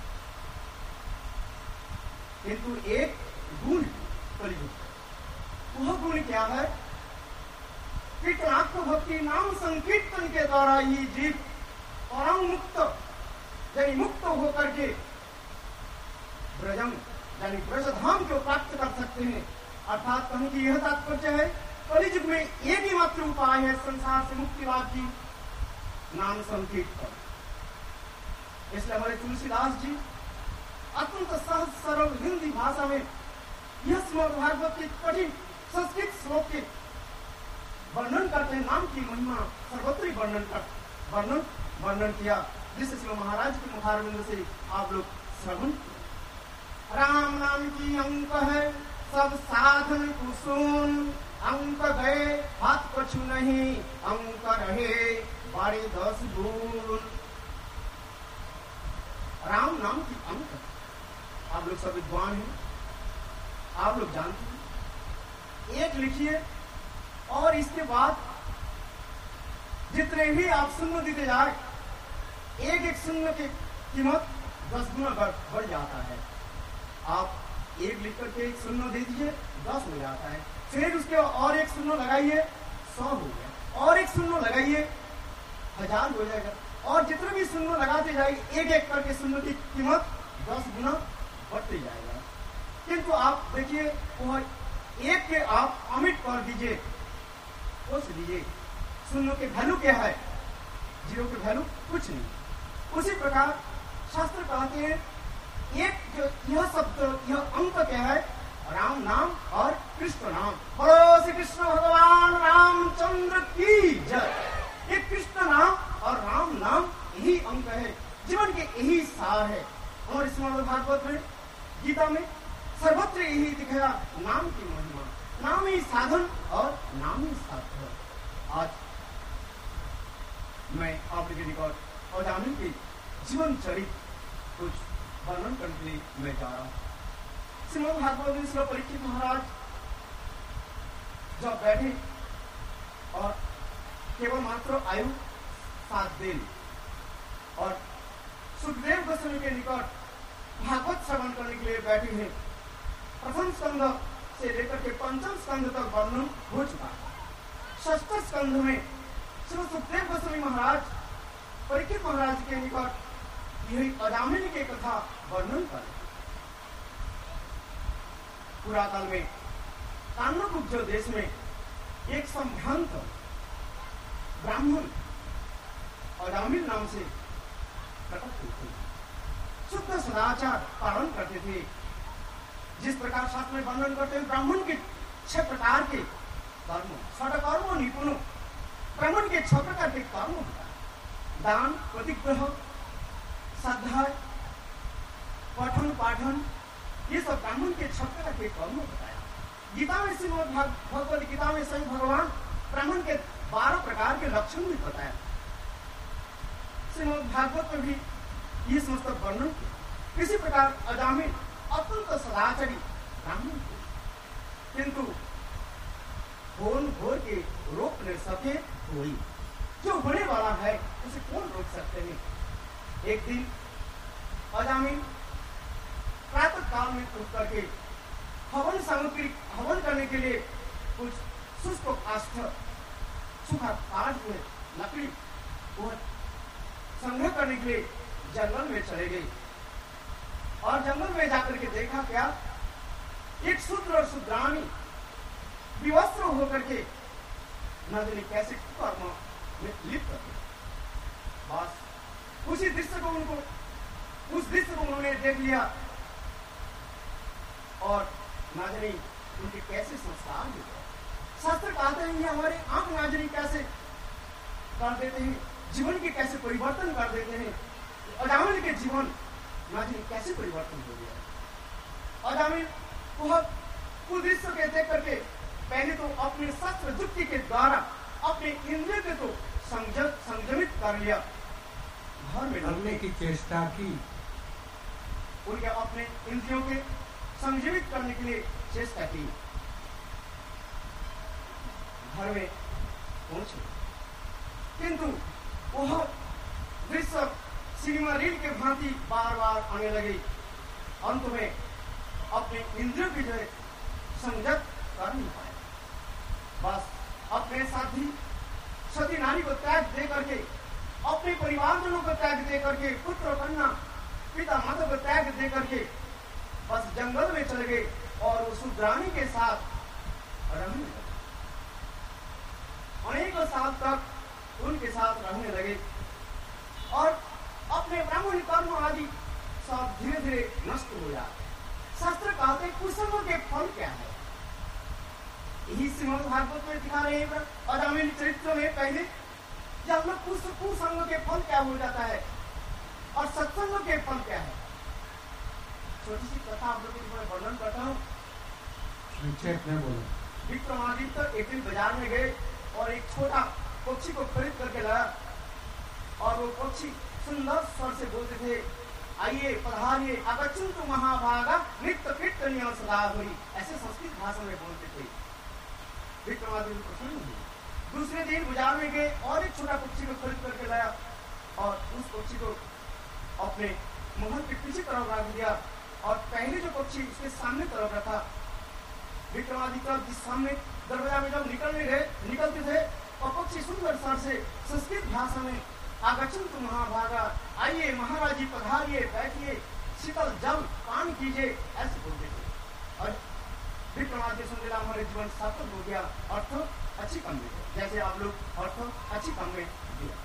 किंतु एक गुण कलियुग, वह गुण क्या है? कीर्तनात्म भक्ति नाम संकीर्तन के द्वारा ही जीव परम मुक्त यानी मुक्त होकर के ब्रजम यानी ब्रजधाम को प्राप्त कर सकते हैं। अर्थात कहने की यह तात्पर्य है कलियुग में एक ही मात्र उपाय है संसार से मुक्ति लाभ की, नाम संकीर्तन। इसलिए हमारे तुलसीदास जी अत्यंत सहज सरल हिंदी भाषा में यह श्रीमद् भागवत के कठिन संस्कृत श्लोक के वर्णन करते हैं। नाम की महिमा सर्वत्र वर्णन कर वर्णन वर्णन किया, जिससे श्री महाराज के मुखारविंद से आप लोग श्रवण। राम नाम की अंक है सब साधन कुसुम, अंक गए हाथ कछु नहीं, अंक रहे बारे दस गुण। राम नाम की अंक, आप लोग सब विद्वान हैं, आप लोग जानते हैं। एक लिखिए और इसके बाद जितने भी आप शून्य देते जाए, एक एक शून्य की कीमत दस गुना बढ़ जाता है। आप एक लिख करके एक शून्य दे दीजिए, दस हो जाता है। फिर उसके और एक शून्य लगाइए, सौ हो गया। और एक शून्य लगाइए, हजार हो जाएगा। और जितने भी शून्य लगाते जाइए, एक एक करके शून्य की कीमत दस गुना बढ़ते जाएगा। किंतु आप देखिए, वह एक के आप अमिट कर दीजिए, सोच लीजिए शून्य के वैल्यू क्या है, जीरो के वैल्यू कुछ नहीं। उसी प्रकार शास्त्र कहते हैं एक जो यह शब्द, यह अंक क्या है, राम नाम और कृष्ण नाम। बोलो श्री कृष्ण भगवान रामचंद्र की जय। ये कृष्ण नाम और राम नाम यही अंक है, जीवन के यही सार है। और श्रीमद् भागवत में, गीता में सर्वत्र यही दिखाया, नाम की महिमा, नाम ही साधन और नाम ही साध्य। आज मैं आपके निकट अजामिल के जीवन चरित्र कुछ वर्णन करने के लिए मैं जा रहा हूँ। श्रीमद् भागवत में श्री परीक्षित महाराज जब बैठे और केवल मात्र आयु सात दिन और सुखदेव गोस्वामी के निकट भागवत श्रवण करने के लिए बैठे हैं। प्रथम स्कंध से लेकर के पंचम स्कंध तक वर्णन हो चुका है। षष्ठ स्कंध में श्री सुखदेव गोस्वामी महाराज परीक्षित महाराज के निकट यही अजामिल के कथा वर्णन कर। पुराकाल में कान्यकुब्ज देश में एक संभ्रांत ब्राह्मण अजामिल नाम से प्रकट हुए थे। शुद्ध सदाचार पालन करते थे। जिस प्रकार शास्त्र में वर्णन करते हैं, ब्राह्मण के छह प्रकार के कर्म, षट्कर्म निपुण, ब्राह्मण के छह प्रकार के कर्म होता है। दान, प्रतिग्रह, श्रद्धा, पठन पाठन, ये सब ब्राह्मण के छह प्रकार के कर्म बताया। गीता में श्रीमद् भगवद गीता में स्वयं भगवान ब्राह्मण के बारह प्रकार के लक्षण भी बताया। श्रीमद् भागवत में भी ये समस्त वर्णन किया। इसी प्रकार अजामिल अत्यंत सदाचारी ब्राह्मण थे, किंतु कौन घोर के रोक नहीं सके कोई। जो होने वाला है उसे कौन रोक सकते हैं। एक दिन अजामिल प्रातः काल में उठ करके हवन सामग्री हवन करने के लिए कुछ शुष्क काष्ठ, सूखा काट हुए लकड़ी वो संग्रह करने के लिए जंगल में चले गए। और जंगल में जाकर के देखा क्या, एक शूद्र और शूद्राणी विवस्त्र होकर के न जाने कैसे कर्म में लिप्त थे। बस उसी दृश्य को उनको उस दृश्य को उन्होंने देख लिया और ना जाने उनके कैसे संस्कार हो गए। शास्त्र कहते हैं ये हमारे आंख ना जाने कैसे कर देते हैं, जीवन के कैसे परिवर्तन कर देते हैं। अजामिल के जीवन ना जाने कैसे परिवर्तन हो गया। अजामिल को दृश्य के देख करके पहले तो अपने शस्त्र युक्ति के द्वारा अपने इंद्रिय के तो संजम संयमित कर लिया, घर में ढलने की चेष्टा की। उनके अपने इंद्रियों के संजीवित करने के लिए चेष्टा की। घर में पहुंचे, किंतु वह दृश्य सिनेमा रील के भांति बार बार आने लगे। अंत में अपने इंद्रियों की जो संयत कर नहीं पाए। बस अपने साथी सती नारी को त्याग दे करके, अपने परिवारजनों को त्याग दे करके, पुत्र कन्या पिता माता को त्याग दे करके बस जंगल में चले गए और उस शूद्राणी के साथ रहने लगे। अनेक साल तक उनके साथ रहने लगे और अपने ब्राह्मण कर्म आदि सब धीरे धीरे नष्ट हो जाते। शास्त्र कहते हैं कुसंग के फल क्या है, यही श्रीमद् भागवत में दिखा रहे हैं। अजामिल चरित्र में पहले जब लोग कुसंग के फल क्या हो जाता है और सत्संग के फल क्या है। छोटी सी कथा आप लोगों को मैं वर्णन करता हूँ। विक्रमादित्य एक दिन बाजार में गए और एक छोटा पक्षी को खरीद करके लाया और वो पक्षी सुंदर स्वर से बोलते थे, आइए पधारिए अगच्छन्तु महाभागा नित्य कीर्तनीय सदा हुई। ऐसे संस्कृत भाषा में बोलते थे। विक्रमादित्य प्रसन्न हुए। दूसरे दिन बाजार में गए और एक छोटा पक्षी को खरीद करके लाया और उस पक्षी को अपने महल के पीछे तरफ रख दिया और पहले जो पक्षी उसके सामने तरफ रखा। विक्रमादित्य जिस सामने दरवाजा में जब निकलने गए निकलते थे और पक्षी सुंदर स्वर से संस्कृत भाषा में आगच्छन्तु महाभागा, आइए महाराज जी पधारिए, बैठिए, शीतल जल पान कीजिए, ऐसे बोलते थे। और विक्रमादित्य सुन लिया हमारे जीवन सार्थक हो गया, अर्थ अच्छी काम में, जैसे आप लोग अर्थ अच्छी काम में दिया।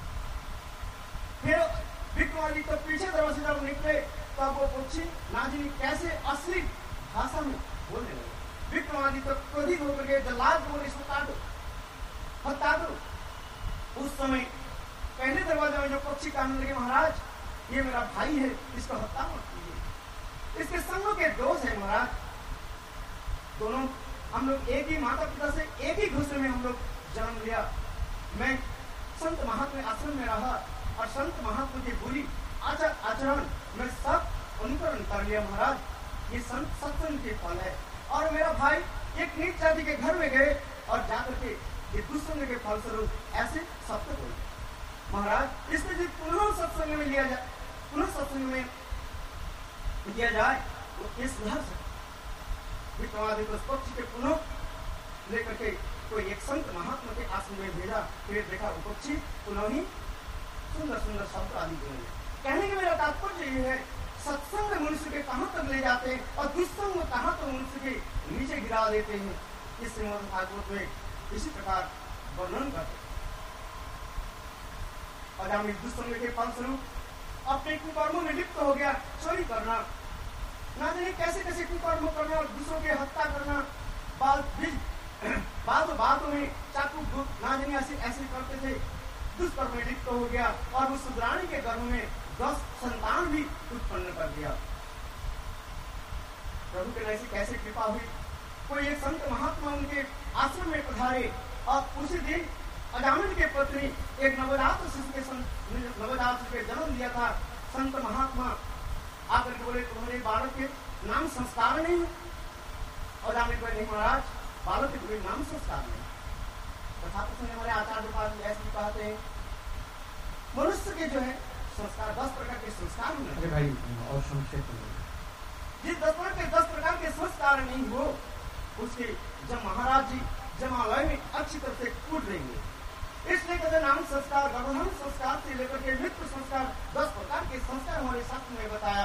फिर विक्रमादित्य तो पीछे दरवाजे जब निकले तब वो पक्षी नाजिनी कैसे असली भाषा में बोलने लगे। विक्रमादित्य तो क्रोधित होकर के जल्लाद बोले, इसको काटो, हत्या दो। उस समय पहले दरवाजे में जो पक्षी कहने लगे, महाराज ये मेरा भाई है, इसको हत्या मत कीजिए, इसके संगों के दोष है महाराज। दोनों हम लोग एक ही माता पिता से एक ही घोंसले में हम लोग जन्म लिया। मैं संत महात्मा आश्रम में रहा और संत महात्मा की बुरी आचार आचरण मैं सब अनुकरण कर लिया महाराज। ये संत सत्संग के फल है। और मेरा भाई एक नीच जाति के घर में गए और जाकर के ये दुष्संग के फलस्वरूप ऐसे सत्य बोले महाराज। इसमें जो पुनः सत्संग में लिया जाए, पुनः सत्संग में लिया जाए तो इस सुधार से विक्रमादित्य उस पक्षी के पुनः लेकर के कोई एक संत महात्मा के आश्रम में भेजा। फिर देखा वो पक्षी पुनः ही सुंदर सुंदर शब्द आदि बोले। कहने के मेरा तात्पर्य ये है, सत्संग मनुष्य के कहां तक ले जाते हैं और दुष्संग कहां तक मनुष्य के नीचे गिरा देते हैं। इस श्रीमद् भागवत में इसी प्रकार वर्णन करते हैं। और हम दुष्संग के फलस्वरूप अपने कुकर्मों में लिप्त हो गया। चोरी करना, ना जाने कैसे कैसे कुकर्म करना और दूसरों की हत्या करना, बातों बातों में चाकू ना जाने ऐसे ऐसे करते थे। दुष्कर्म में लिप्त हो गया और उस सुधरानी के गर्भ में दस संतान भी उत्पन्न कर दिया। प्रभु के ऐसी कैसे कृपा हुई। कोई एक संत महात्मा उनके आश्रम में पधारे और उसी दिन अजामिल के पत्नी एक नवजात शिशु के नवजात शिशु के जन्म दिया था। संत महात्मा आकर के बोले, तुम्हारे बालक के नाम संस्कार नहीं है। अजामिल बोले, नहीं महाराज, बालक के कोई नाम संस्कार नहीं। तथापि हमारे आचार्य पास ऐसे कहते हैं, मनुष्य के जो है संस्कार दस प्रकार के संस्कार होने भाई और संक्षेप में जिस दस प्रकार के दस प्रकार के संस्कार नहीं हो, उसके जब महाराज जी जमालय में अच्छी तरह से कूद देंगे। इसलिए कहते नाम संस्कार, गर्भधारण संस्कार से लेकर के मृत्यु संस्कार, दस प्रकार के संस्कार हमारे शास्त्र में बताया।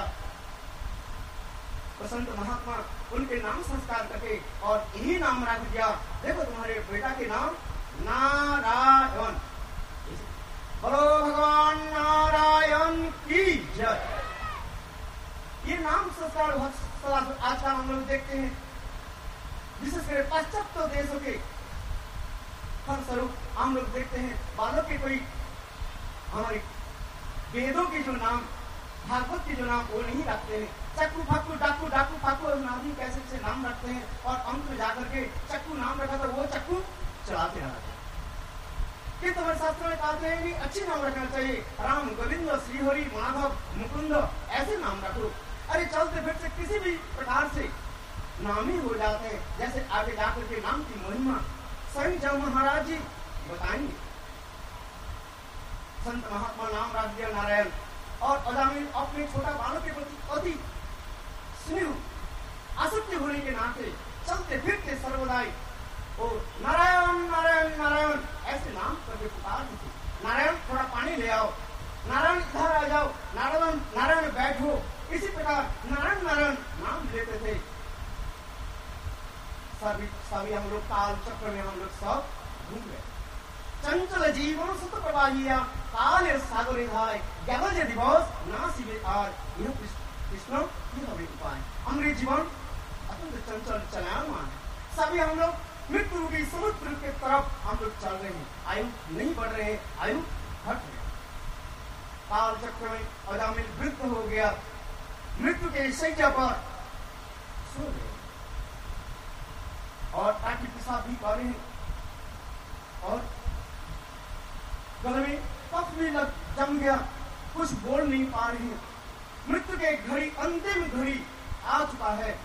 संत महात्मा उनके नाम संस्कार करके और यही नाम रख दिया। देखो तुम्हारे बेटा के नाम नारायण। बोलो भगवान नारायण की जय। ये नाम संस्कार आजकल हम लोग देखते हैं, विशेषकर पाश्चात्य देशों के फलस्वरूप हम लोग देखते हैं बालक के कोई हमारे वेदों के जो नाम, भागवत के जो नाम वो नहीं रखते हैं। चक्कू फाकू डाकू डाकू फाकू नाम कैसे कैसे नाम रखते हैं और अंत में जाकर के चक्कू नाम रखा था वो चक्कू चलाते रहते हैं। किंतु हमारे शास्त्र में कहते हैं कि अच्छी नाम रखना चाहिए, राम, गोविंद, श्रीहरि, माधव, मुकुंद, ऐसे नाम रखो। अरे चलते फिरते किसी भी प्रकार से नाम ही हो जाते हैं। जैसे आगे जाकर के नाम की महिमा स्वयं जब महाराज जी बताएंगे। संत महात्मा नाम रख दिया नारायण। और अजामिल अपने छोटा बालक के प्रति अति स्नेह आसक्ति होने के नाते चलते फिरते सर्वदाई ओ नारायण नारायण नारायण ऐसे नाम करके पुकारते थे। नारायण थोड़ा पानी ले आओ, नारायण इधर आ जाओ, नारायण नारायण बैठो। इसी प्रकार नारायण नारायण नाम लेते थे। सभी सभी हम लोग काल चक्र में हम लोग सब घूम गए। चंचल जीवन सुत प्रवाहिया काल सागरे धाय गगज दिवस ना शिवे आर। यह कृष्ण ये हमें उपाय। हमारे जीवन अत्यंत चंचल चलायमान है। सभी हम लोग मृत्यु रूपी समुद्र के तरफ हम लोग चल रहे हैं। आयु नहीं बढ़ रहे हैं, आयु घट रहे हैं। काल चक्र में अजामिल वृद्ध हो गया, मृत्यु के शैया पर सो गए और टाटी पिसाब भी कर रहे हैं और गले में कफ भी लग जम गया, कुछ बोल नहीं पा रहे हैं। मृत्यु के घड़ी अंतिम घड़ी आ चुका है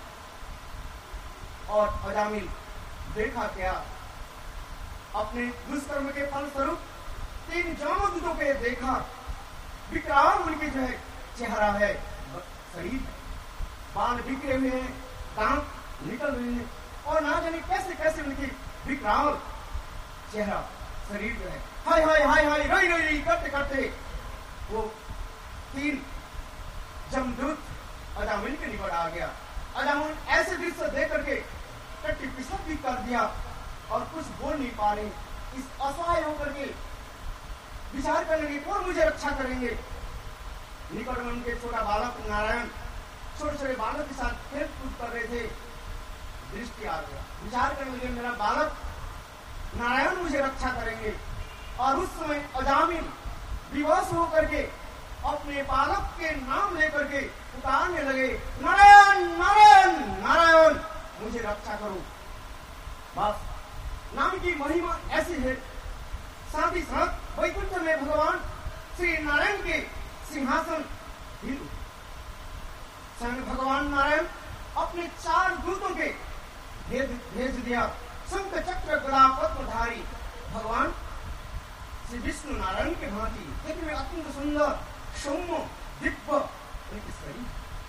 और अजामिल देखा क्या, अपने दुष्कर्म के फलस्वरूप तीन जमदूतों के देखा। विकराल उनके जो है चेहरा है, शरीर बाल बिखरे हुए हैं, दांत निकल रहे हैं और ना जाने कैसे कैसे उनकी विकराल चेहरा शरीर जो है हाय हाय हाय हाय रोई रोई रोई करते करते वो तीन जमदूत अजामिल के निकट आ गया। अजामिल ऐसे दृश्य देख करके टट्टी पिसक भी कर दिया और कुछ बोल नहीं पा रहे। इस असहाय होकर के विचार करने लगे कौन मुझे रक्षा करेंगे। निकट में उनके छोटा बालक नारायण छोटे छोटे बालक के साथ खेल कूद कर रहे थे। दृष्टि आ गया, विचार करने लगे मेरा बालक नारायण मुझे रक्षा करेंगे। और उस समय अजामिल विवश होकर के अपने बालक के नाम लेकर के पुकारने लगे नारायण नारायण नारायण मुझे रक्षा करो। बस नाम की महिमा ऐसी है। साथ ही साथ वैकुंठ में भगवान श्री नारायण के सिंहासन हिल उठे। स्वयं भगवान नारायण अपने चार दूतों के भेज भेज दिया। शंख चक्र गदा पद्मधारी भगवान श्री विष्णु नारायण के भांति देखने में अत्यंत सुंदर सौम्य दिव्य शरीर।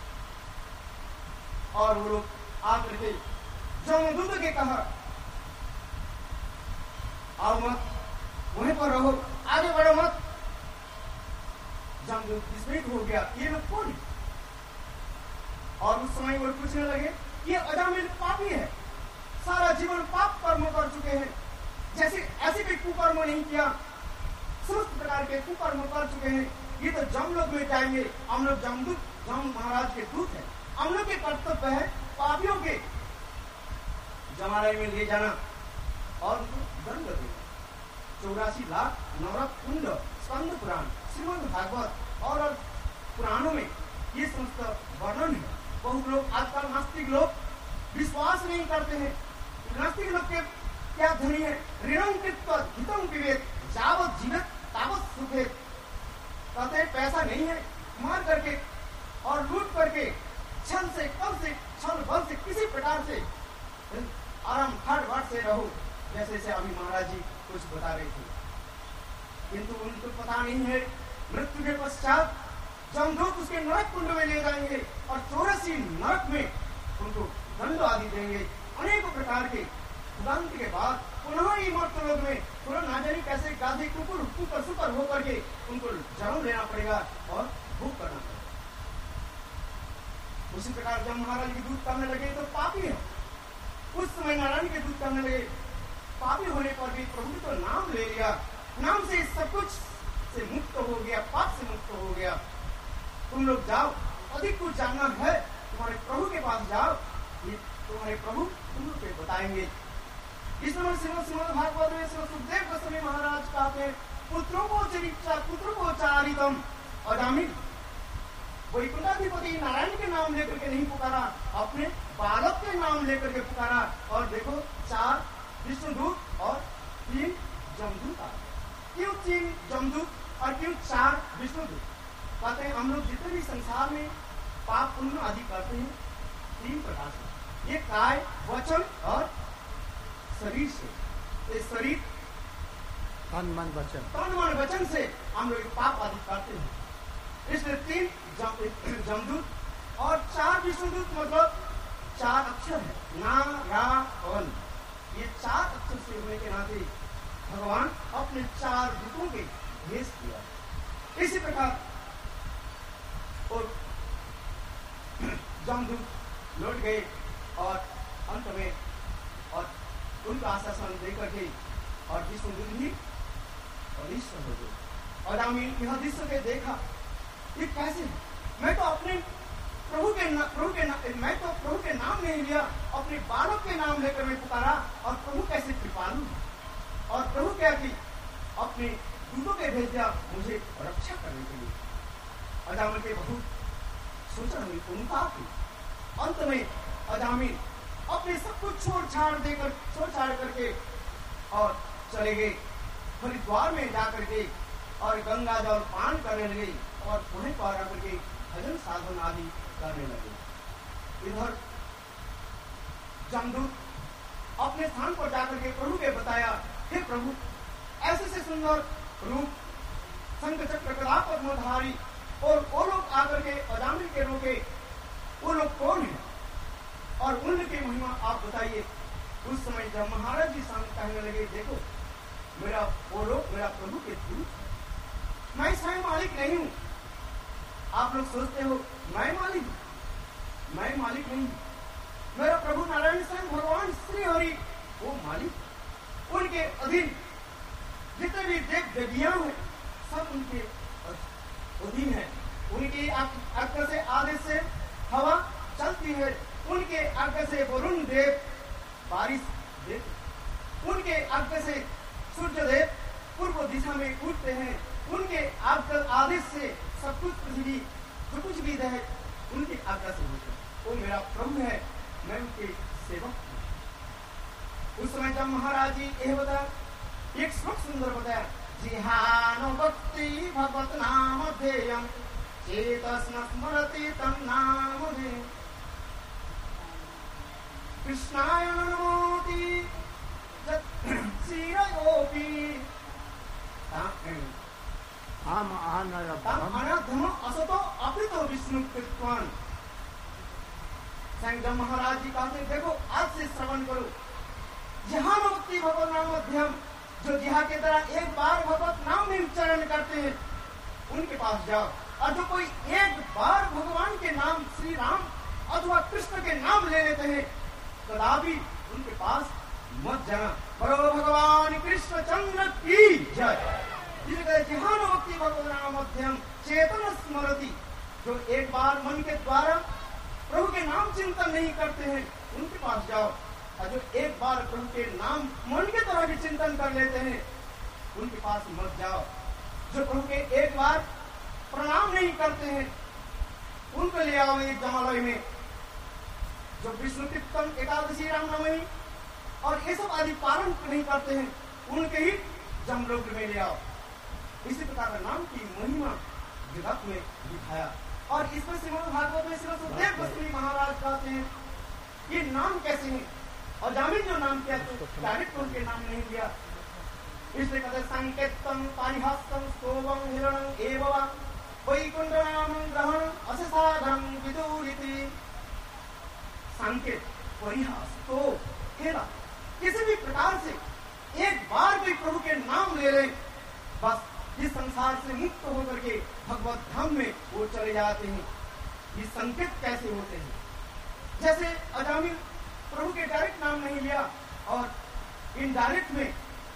और वो लोग आकर के जमदूत के कहा आओ मत, वहीं पर रहो, आगे बढ़ो मत। जमदूत विस्मित हो गया ये लोग कौन है। और उस समय वो पूछने लगे ये अजामिल पापी है, सारा जीवन पाप कर्म कर चुके हैं, जैसे ऐसे भी कुकर्म नहीं किया, समस्त प्रकार के कुकर्म कर चुके हैं। ये तो जम लोग में जाएंगे, हम लोग जमदूत जम महाराज के दूत हैं, हम लोग के कर्तव्य है पापियों के जमालय में ले जाना और उनको दंड देना। चौरासी लाख नवरत्न कुंड स्कंद पुराण श्रीमद् भागवत और पुराणों में ये समस्त वर्णन है। बहुत लोग आजकल नास्तिक लोग विश्वास नहीं करते हैं। नास्तिक लोग के क्या ध्वनि है ऋणम कृत्वा हितम विवेक जावत जीवित तावत सुखेत। कहते हैं पैसा नहीं है, मार करके और लूट करके छल से कल से छल बल से किसी प्रकार से आराम खट बाट से रहो, जैसे से अभी महाराज जी कुछ बता रहे थे। किंतु उनको पता नहीं है मृत्यु के पश्चात जमदूत उसके नरक कुंड में ले जाएंगे और चौरासी नरक में उनको दंड आदि देंगे। अनेक प्रकार के दंड के बाद पुनः ही मर्त लोग में पुनः ना जाने कैसे गाधी कुकुर कुकर सुकर होकर के उनको जन्म लेना पड़ेगा और भूख करना पड़ेगा। उसी प्रकार जब महाराज के दूध करने लगे तो पापी है। उस समय नारायण के दूध करने लगे, पापी होने पर भी प्रभु तो नाम ले लिया, नाम से सब कुछ से मुक्त हो गया, पाप से मुक्त हो गया। तुम लोग जाओ, अधिक कुछ जानना है तुम्हारे प्रभु के पास जाओ, ये तुम्हारे प्रभु तुम लोग के बताएंगे। इस समय श्रीमद् श्रीमद् भागवत में सुखदेव गोस्वामी महाराज कहते हैं पुत्रों को चरित्रा पुत्रों को चारितम अजामिल वैकुंठाधिपति नारायण के नाम लेकर के नहीं पुकारा, अपने बालक के नाम लेकर के पुकारा। और देखो चार विष्णुदूत और तीन जमदूत आ। क्यों तीन जमदूत और क्यों चार विष्णुदूत? कहते हैं हम लोग जितने भी संसार में पाप पुण्य आदि करते हैं तीन प्रकार से, ये काय वचन और शरीर से। ये शरीर तन मन वचन तन मन वचन से हम लोग पाप आदि करते हैं। इसलिए तीन जमदूत और चार विष्णुदूत मतलब चार अक्षर है ना रा और ये चार अक्षर से होने के नाते भगवान अपने चार दूतों के भेज दिया। इसी प्रकार और जमदूत लौट गए और अंत में और उनका आश्वासन देकर के और विष्णुदूत भी और ईश्वर हो गए। और हम यह दृश्य के देखा ये कैसे है? मैं तो अपने प्रभु के ना, प्रभु के ना, मैं तो प्रभु के नाम नहीं लिया, अपने बालक के नाम लेकर मैं पुकारा और प्रभु कैसे कृपालु है। और प्रभु क्या की अपने दूतों के भेज दिया मुझे रक्षा करने के लिए। अजामिल के बहुत सोचा हुई उनका थी। अंत में अजामिल अपने सब कुछ छोड़ छाड़ देकर छोड़ छाड़ करके और चले गए हरिद्वार में जाकर के और गंगा जल पान करने लगे और पुणे पर आकर के भजन साधन आदि करने लगे। इधर जमदूत अपने स्थान पर जाकर के प्रभु के बताया, हे प्रभु ऐसे से सुंदर रूप शंख चक्र गदा पद्मधारी और वो लोग आकर के अजामिल के रोके, वो लोग कौन है और उनकी महिमा आप बताइए। उस समय जब महाराज जी सामने कहने लगे देखो मेरा वो लोग मेरा प्रभु के दूत, मैं स्वयं मालिक नहीं हूं। आप लोग सोचते हो मैं मालिक हूं, मैं मालिक नहीं हूं। मेरा प्रभु नारायण स्वयं भगवान श्री हरि वो मालिक, उनके अधीन जितने भी देव देवियां हैं सब उनके अधीन है। उनकी आज्ञा से आदेश से हवा चलती है, उनके आज्ञा से वरुण देव बारिश देते, उनके आज्ञा से सूर्य देव पूर्व दिशा में उठते हैं, उनके आज्ञा आदेश से सब कुछ पृथ्वी जो कुछ भी है उनके आज्ञा से होता है। वो मेरा प्रभु है, मैं उनके सेवक हूं। उस समय जब महाराज जी यह बताया, एक श्लोक सुंदर बताया, जिहानो भक्ति भगवत नाम ध्येयम चेतस्न स्मरति तम नाम ध्येयम कृष्णाय नमोति शिरयोपि हम अनधम असतो अपितो विष्णु कृत्वान। जब महाराज जी कहते देखो आज से श्रवण करो, जहां भक्ति भगवत नाम मध्यम, जो जिहा के द्वारा एक बार भगवत नाम में उच्चारण करते हैं उनके पास जाओ, और जो कोई एक बार भगवान के नाम श्री राम अथवा कृष्ण के नाम ले लेते हैं कदापि उनके पास मत जाना। बरो भगवान कृष्ण चंद्र की जय। जिहान भक्ति भगवत नाम मध्यम चेतन स्मरति, जो एक बार मन के द्वारा प्रभु के नाम चिंतन नहीं करते हैं उनके पास जाओ, और जो एक बार प्रभु के नाम मन के द्वारा भी चिंतन कर लेते हैं उनके पास मत जाओ। जो प्रभु के एक बार प्रणाम नहीं करते हैं उनको ले आओ एक जमालय में। जो विष्णु कीर्तन एकादशी रामनवमी और ये सब आदि पारण नहीं करते हैं उनके ही जमलोक में ले आओ। इसी प्रकार नाम की महिमा जगत में दिखाया। और इसमें श्रीमद् भागवत में श्री सुखदेव गोस्वामी महाराज कहते हैं ये नाम कैसे है, और जामिन जो नाम किया तो डायरेक्ट उनके नाम नहीं दिया, इसलिए कहते संकेतम पारिहास्तम स्तोभम हिरणम एवं वैकुंठ नाम ग्रहण असाधम विदुरिति। संकेत परिहास तो हेरा, किसी भी प्रकार से एक बार भी प्रभु के नाम ले ले, बस इस संसार से मुक्त होकर के भगवत धाम में वो चले जाते हैं। ये संकेत कैसे होते हैं? जैसे अजामिल प्रभु के डायरेक्ट नाम नहीं लिया और इनडायरेक्ट में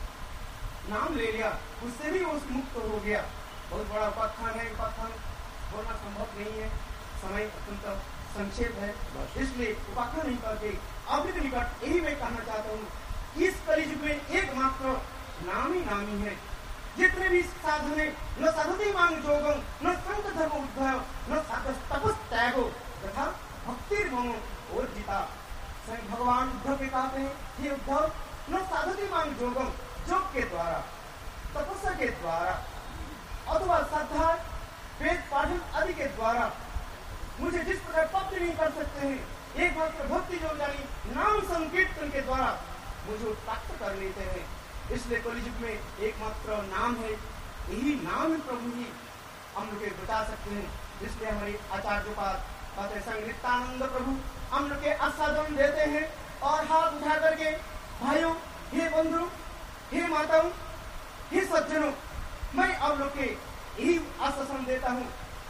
नाम ले लिया, उससे भी वो मुक्त हो गया। बहुत बड़ा उपाख्यान है, उपाख्यान बोलना संभव नहीं है, समय अत्यंत संक्षेप है, इसलिए उपाख्यान नहीं करके आप के निकट यही मैं कहना चाहता हूँ, इस कलियुग में एकमात्र नाम ही नामी है। जितने भी साधन है, न साधुति मांग जोगम, न संत धर्म उद्भव, न तपस त्यागो तथा भक्ति मनो और जीता। स्वयं भगवान उद्धव के कहते हैं, हे उद्धव, न साधुति मांग जोगम, योग के द्वारा, तपस्या के द्वारा अथवा श्रद्धा वेद पाठन आदि के द्वारा मुझे जिस प्रकार प्राप्त नहीं कर सकते हैं, एकमात्र भक्ति योग यानी नाम संकीर्तन के द्वारा मुझे प्राप्त कर लेते हैं। इसलिए कलियुग में एकमात्र नाम है, यही नाम प्रभु ही हम लोग बता सकते हैं। इसलिए हमारे आचार्य का कहते हैं नित्यानंद प्रभु हम लोग के आस्वादन देते हैं और हाथ उठा करके भाइयों, हे बंधु, हे माताओं, हे सज्जनों, मैं आप लोग के यही आश्वासन देता हूँ।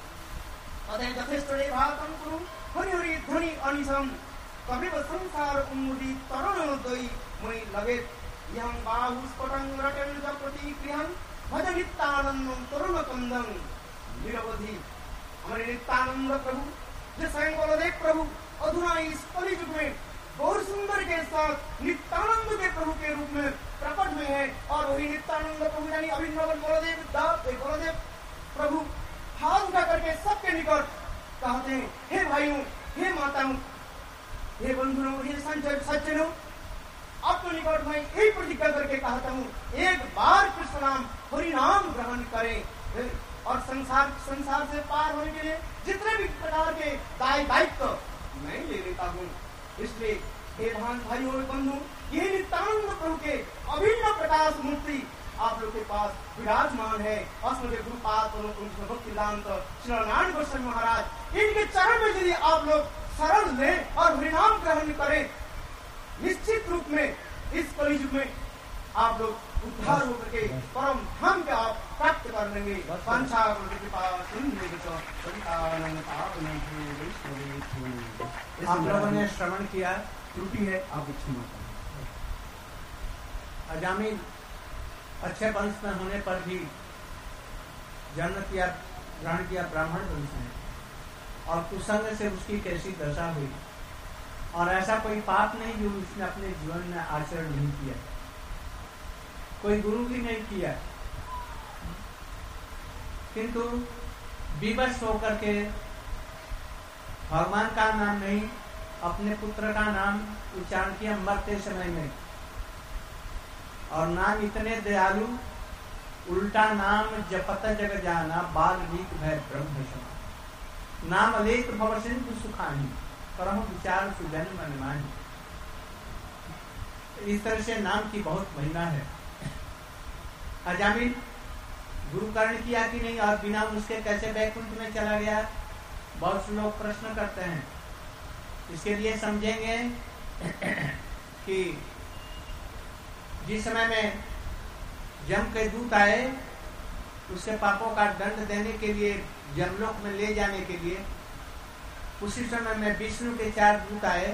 यथेष्ट भातम कुरु हरि हरि ध्वनि अनिशम कभी संसार उन्मुदी तरुण दई मई लगे यं बाहुस्फटं रटन जपति क्रियं भज नित्यानंदं तरुण कंदं निरवधि। हमारे नित्यानंद प्रभु जो स्वयं बलदेव प्रभु अधुना इस कलियुग में बहुत सुंदर के साथ नित्यानंद के प्रभु के रूप में प्रकट हुए हैं, और वही नित्यानंद प्रभु यानी अभिनव बलदेव दास बलदेव प्रभु हाथ उठा करके सबके निकट कहते हैं, हे भाइयों, हे माताओं, हे बंधुओं, हे संजय सज्जनों, आपको निकट में यही प्रतिज्ञा करके कहता हूँ, एक बार कृष्ण नाम हरि नाम ग्रहण करें और संसार संसार से पार होने के लिए जितने भी प्रकार के दाय दायित्व मैं ले लेता हूँ। इसलिए हे भान भाई और बंधु, ये नित्यानंद प्रभु के अभिन्न प्रकाश मूर्ति आप लोग के पास विराजमान है। अस्मदे गुरुपाद भक्ति सिद्धांत श्री नारायण गोस्वामी महाराज, इनके चरण में यदि आप लोग शरण लें और हरिनाम ग्रहण करें, निश्चित रूप में इस कलियुग में आप लोग उद्धार होकर के परम धाम के आप प्राप्त कर लेंगे। आप लोगों ने श्रवण किया, त्रुटि है आप क्षमा करें। अजामिल अच्छे वंश में होने पर भी जन्म किया, ग्रहण किया ब्राह्मण वंश में, और कुसंग से उसकी कैसी दशा हुई, और ऐसा कोई पाप नहीं जो उसने अपने जीवन में आचरण नहीं किया, कोई गुरु भी नहीं किया, किंतु विवश होकर के भगवान का नाम नहीं अपने पुत्र का नाम उच्चारण किया मरते समय में, और नाम इतने दयालु, उल्टा नाम जपत जग जाना बाल्मीक भय ब्रह्म समा, नाम अलेख भव सिंधु सुखानी परम विचार सुजन मन मानी। इस तरह से नाम की बहुत महिमा है। अजामिल गुरुकर्ण किया कि नहीं, और बिना उसके कैसे वैकुंठ में चला गया? बहुत से लोग प्रश्न करते हैं। इसके लिए समझेंगे कि जिस समय में यम के दूत आए, उसके पापों का दंड देने के लिए, यमलोक में ले जाने के लिए, उसी समय में विष्णु के चार दूत आए,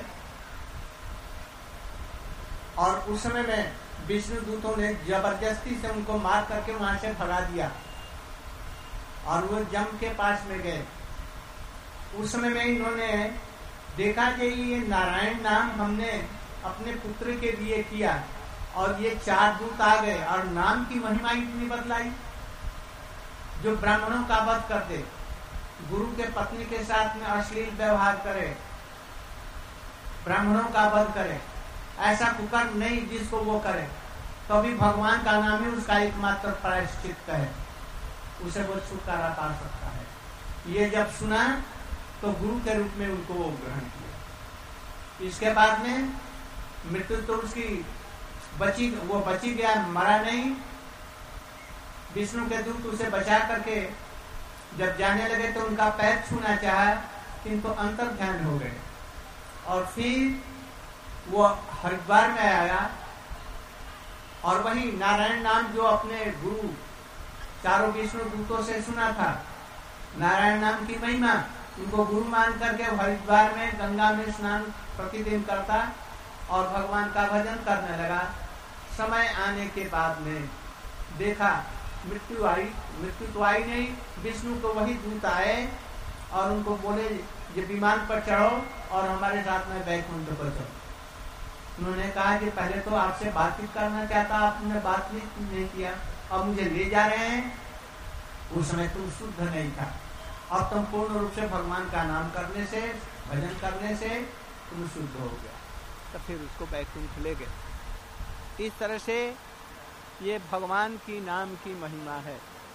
और उस समय में विष्णु दूतों ने जबरदस्ती से उनको मार करके वहां से भगा दिया, और वो यम के पास में गए। उस समय में इन्होंने देखा कि ये नारायण नाम हमने अपने पुत्र के लिए किया, और ये चार दूत आ गए और नाम की महिमा इतनी बदलाई, जो ब्राह्मणों का वध कर दे, गुरु के पत्नी के साथ में अश्लील व्यवहार करे, ब्राह्मणों का वध करे, ऐसा कुकर्म नहीं जिसको वो करे, तो भी भगवान का नाम ही उसका एकमात्र प्रायश्चित है, उसे वो छुटकारा पा सकता है। ये जब सुना तो गुरु के रूप में उनको वो ग्रहण किया। इसके बाद में मृत्यु तो उसकी बची, वो बची गया, मरा नहीं। विष्णु के दूत उसे बचा करके जब जाने लगे तो उनका पैर छूना चाहा, किंतु अंतर ध्यान हो गए, और फिर वो हरिद्वार में आया, और वही नारायण नाम जो अपने गुरु चारों विष्णु दूतों से सुना था, नारायण नाम की महिमा, उनको गुरु मान करके हरिद्वार में गंगा में स्नान प्रतिदिन करता और भगवान का भजन करने लगा। समय आने के बाद में देखा मृत्यु आई, मृत्यु तो आई नहीं, विष्णु को वही दूत आए और उनको बोले ये विमान पर चढ़ो और हमारे साथ में वैकुंठ पर चलो। उन्होंने कहा कि पहले तो आपसे बातचीत करना चाहता, आपने बातचीत नहीं किया, अब मुझे ले जा रहे हैं। उस समय तुम शुद्ध नहीं था, अब तुम पूर्ण रूप से भगवान का नाम करने से, भजन करने से तुम शुद्ध हो गया, तो फिर उसको वैकुंठ ले गए। इस तरह से ये भगवान की नाम की महिमा है।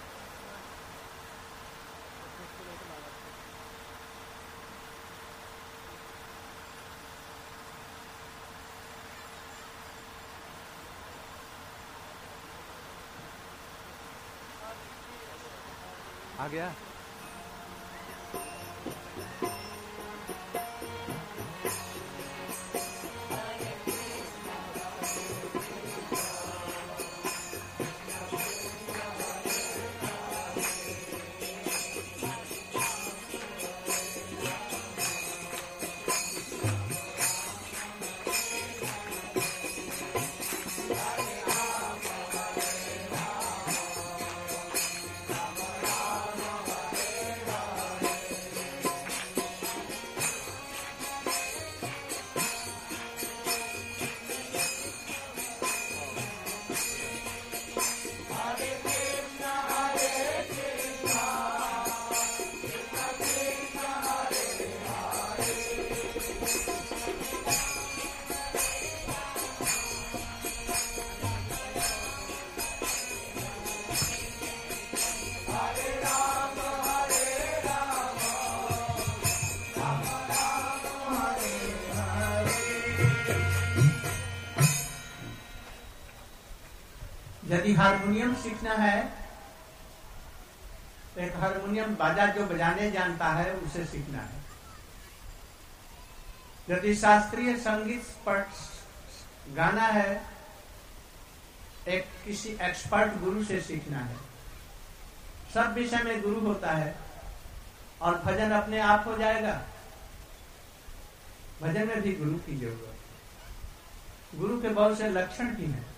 आ गया। यदि हारमोनियम सीखना है, एक हारमोनियम बाजा जो बजाने जानता है उसे सीखना है। यदि शास्त्रीय संगीत पर गाना है एक किसी एक्सपर्ट गुरु से सीखना है। सब विषय में गुरु होता है और भजन अपने आप हो जाएगा। भजन में भी गुरु की जरूरत है। गुरु के बहुत से लक्षण भी हैं।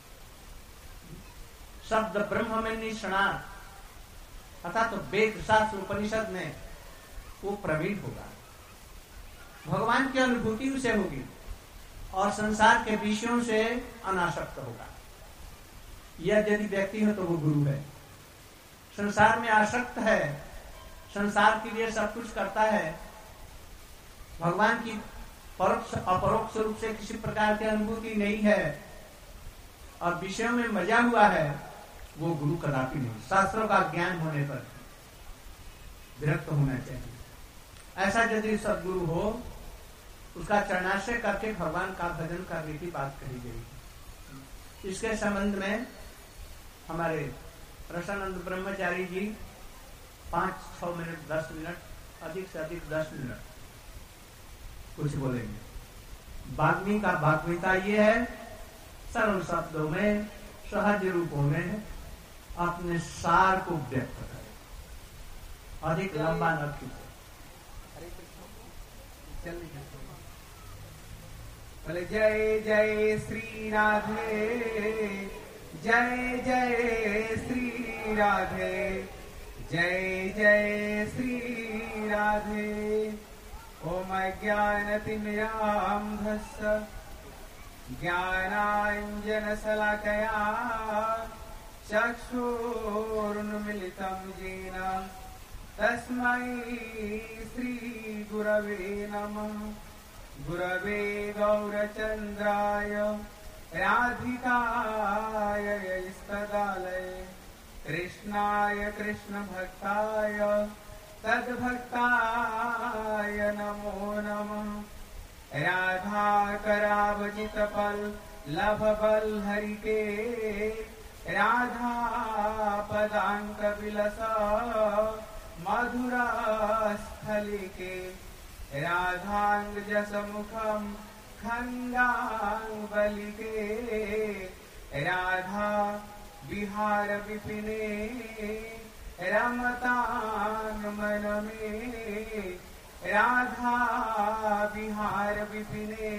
शब्द ब्रह्म में निष्णात अर्थात तो वेद शास्त्र उपनिषद में वो प्रवीण होगा, भगवान की अनुभूति उसे होगी और संसार के विषयों से अनासक्त होगा। यह यदि व्यक्ति हो तो वो गुरु है। संसार में आसक्त है, संसार के लिए सब कुछ करता है, भगवान की परोक्ष अपरोक्ष रूप से किसी प्रकार की अनुभूति नहीं है और विषयों में मजा हुआ है, वो गुरु कदापि नहीं। शास्त्रों का ज्ञान होने पर विरक्त होना चाहिए। ऐसा यदि सदगुरु हो, उसका चरणाश्रय करके भगवान का भजन करने की बात कही गई। इसके संबंध में हमारे रसानंद ब्रह्मचारी जी पांच छह मिनट दस मिनट अधिक से अधिक दस मिनट कुछ बोलेंगे। वाग्मी का वाग्मिता ये है, सरल शब्दों में सहज रूपों में अपने सार को व्यक्त करे, अधिक लंबा न खींचे। बोले जय जय श्री राधे, जय जय श्री राधे, जय जय श्री राधे। ओम ज्ञानतिमिरान्धस्य ज्ञानाञ्जनशलाकया चक्षुरुन्मिलितं येन तस्मै श्रीगुरवे नमः। गुरवे गौरचन्द्राय राधिकाय यस्तदालये कृष्णाय कृष्णभक्ताय तद्भक्ताय नमो नमः। राधा करावजितपल लभबल्हरिके राधा पदांक विलस मधुरास्थलिके राधांग जसमुखम खंडांगबलिके राधा विहार विपिने रमतांग मन में राधा विहार विपिने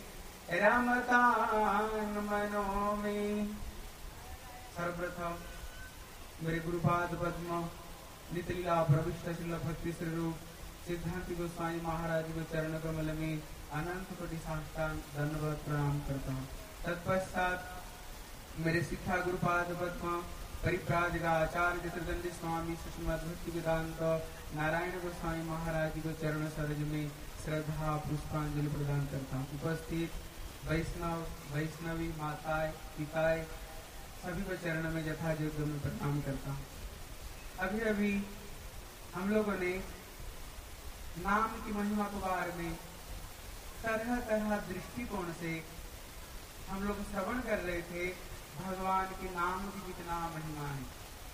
रमतांग मनों में। सर्वप्रथम मेरे गुरुपाद पद्म नितलीला प्रविष्ट शिल भक्ति श्री रूप सिद्धांति गोस्वामी महाराज के चरण कमल में अनंत कोटि साष्टांग धन्यवाद प्रणाम करता हूँ। तत्पश्चात मेरे शिक्षा गुरुपाद पद्म परिप्राजक आचार्य त्रिदंडी स्वामी सुषमद भक्ति वेदांत नारायण गोस्वामी महाराज को चरण सरोज में श्रद्धा पुष्पांजलि प्रदान करता हूँ। उपस्थित वैष्णव वैष्णवी माताएं पिताएं सभी को चरण में यथा योग्य में प्रणाम करता हूँ। अभी अभी हम लोगों ने नाम की महिमा के बारे में तरह तरह दृष्टिकोण से हम लोग श्रवण कर रहे थे। भगवान के नाम की कितना महिमा है।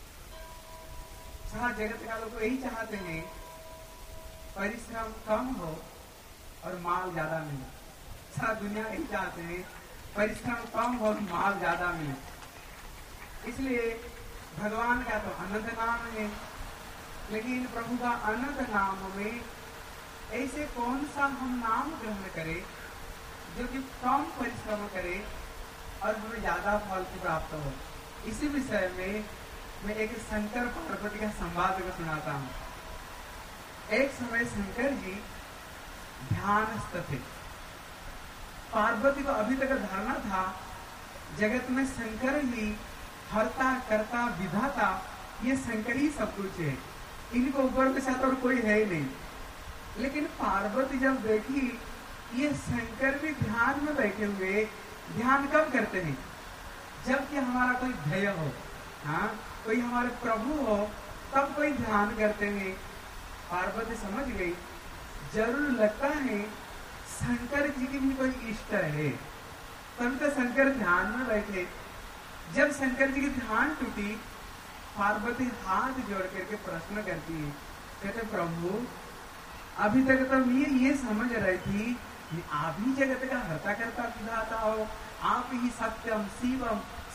सारा जगत का लोग यही चाहते हैं परिश्रम कम हो और माल ज्यादा मिले। सारा दुनिया यही चाहते हैं परिश्रम कम हो और माल ज्यादा मिले। इसलिए भगवान का तो अनंत नाम है, लेकिन प्रभु का अनंत नाम में ऐसे कौन सा हम नाम ग्रहण करें जो कि कम परिश्रम करे और हमें ज्यादा फल की प्राप्त हो। इसी विषय में मैं एक शंकर पार्वती का संवाद को सुनाता हूँ। एक समय शंकर जी ध्यानस्थ थे। पार्वती को अभी तक धारणा था जगत में शंकर ही हरता करता विधाता, ये शंकर ही सब कुछ है, इनको ऊपर के साथ और कोई है ही नहीं। लेकिन पार्वती जब देखी ये शंकर भी ध्यान में बैठे हुए, ध्यान कब करते हैं जबकि हमारा कोई ध्येय हो, हाँ कोई हमारे प्रभु हो, तब कोई ध्यान करते हैं। पार्वती समझ गई जरूर लगता है शंकर जी की भी कोई इष्ट है, तभी तो शंकर ध्यान में बैठे। जब शंकर जी की ध्यान टूटी, पार्वती हाथ जोड़ करके प्रश्न करती है, कहते प्रभु अभी तक तो मैं ये समझ रही थी कि आप ही जगत का हर्ता करता विधाता हो, आप ही सत्यम शिवम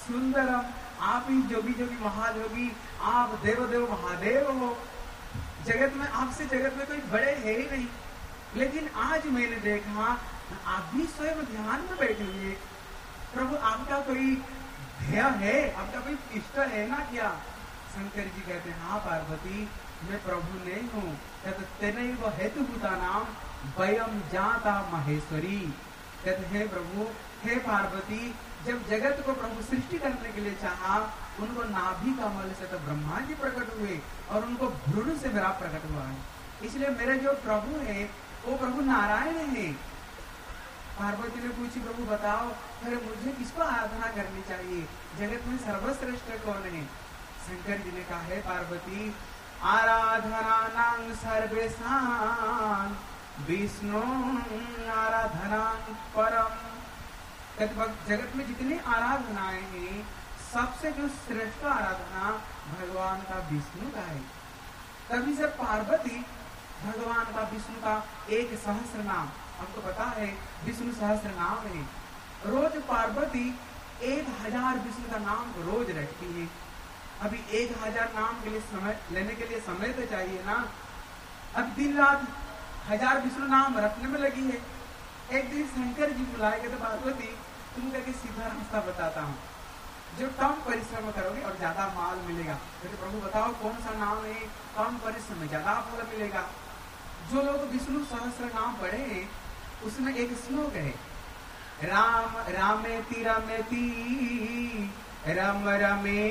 सुंदरम, आप ही जोगी जोगी महाजोगी, आप देव देव महादेव हो, जगत में आपसे जगत में कोई बड़े है ही नहीं। लेकिन आज मैंने देखा आप भी स्वयं ध्यान में बैठे हुए, प्रभु आपका कोई ध्येय है, आपका कोई इष्ट है ना क्या? शंकर जी कहते हैं हाँ पार्वती, मैं प्रभु नहीं हूँ। कहते तेनैव हेतुभूता नाम वयम जाता महेश्वरी। कहते हैं प्रभु, हे पार्वती, जब जगत को प्रभु सृष्टि करने के लिए चाहा, उनको नाभि कमल से तो ब्रह्मा जी प्रकट हुए और उनको भ्रूण से मेरा प्रकट हुआ है। इसलिए मेरे जो प्रभु है वो प्रभु नारायण है। पार्वती ने पूछी प्रभु बताओ, अरे मुझे किसको आराधना करनी चाहिए, जगत में सर्वश्रेष्ठ कौन है? शंकर जी ने कहा है पार्वती, आराधना नाम सर्वेशान विष्णु आराधना परम। जगत में जितनी आराधनाएं हैं, सबसे जो श्रेष्ठ आराधना भगवान का विष्णु का है। तभी से पार्वती भगवान का विष्णु का एक सहस्र नाम, हमको पता है विष्णु सहस्र नाम है, रोज पार्वती एक हजार विष्णु का नाम रोज रखती है। अभी एक हजार नाम के लिए समय लेने के लिए समय तो चाहिए ना। अब दिन रात हजार विष्णु नाम रखने में लगी है। एक दिन शंकर जी बुलाएंगे तो पार्वती तुम करके सीधा रास्ता बताता हूँ, जो कम परिश्रम करोगे और ज्यादा माल मिलेगा। तो प्रभु बताओ कौन सा नाम है कम परिश्रम में ज्यादा फल मिलेगा? जो लोग विष्णु सहस्र नाम पढ़े हैं उसमें एक श्लोक है, राम रामेति रमेति रम रमे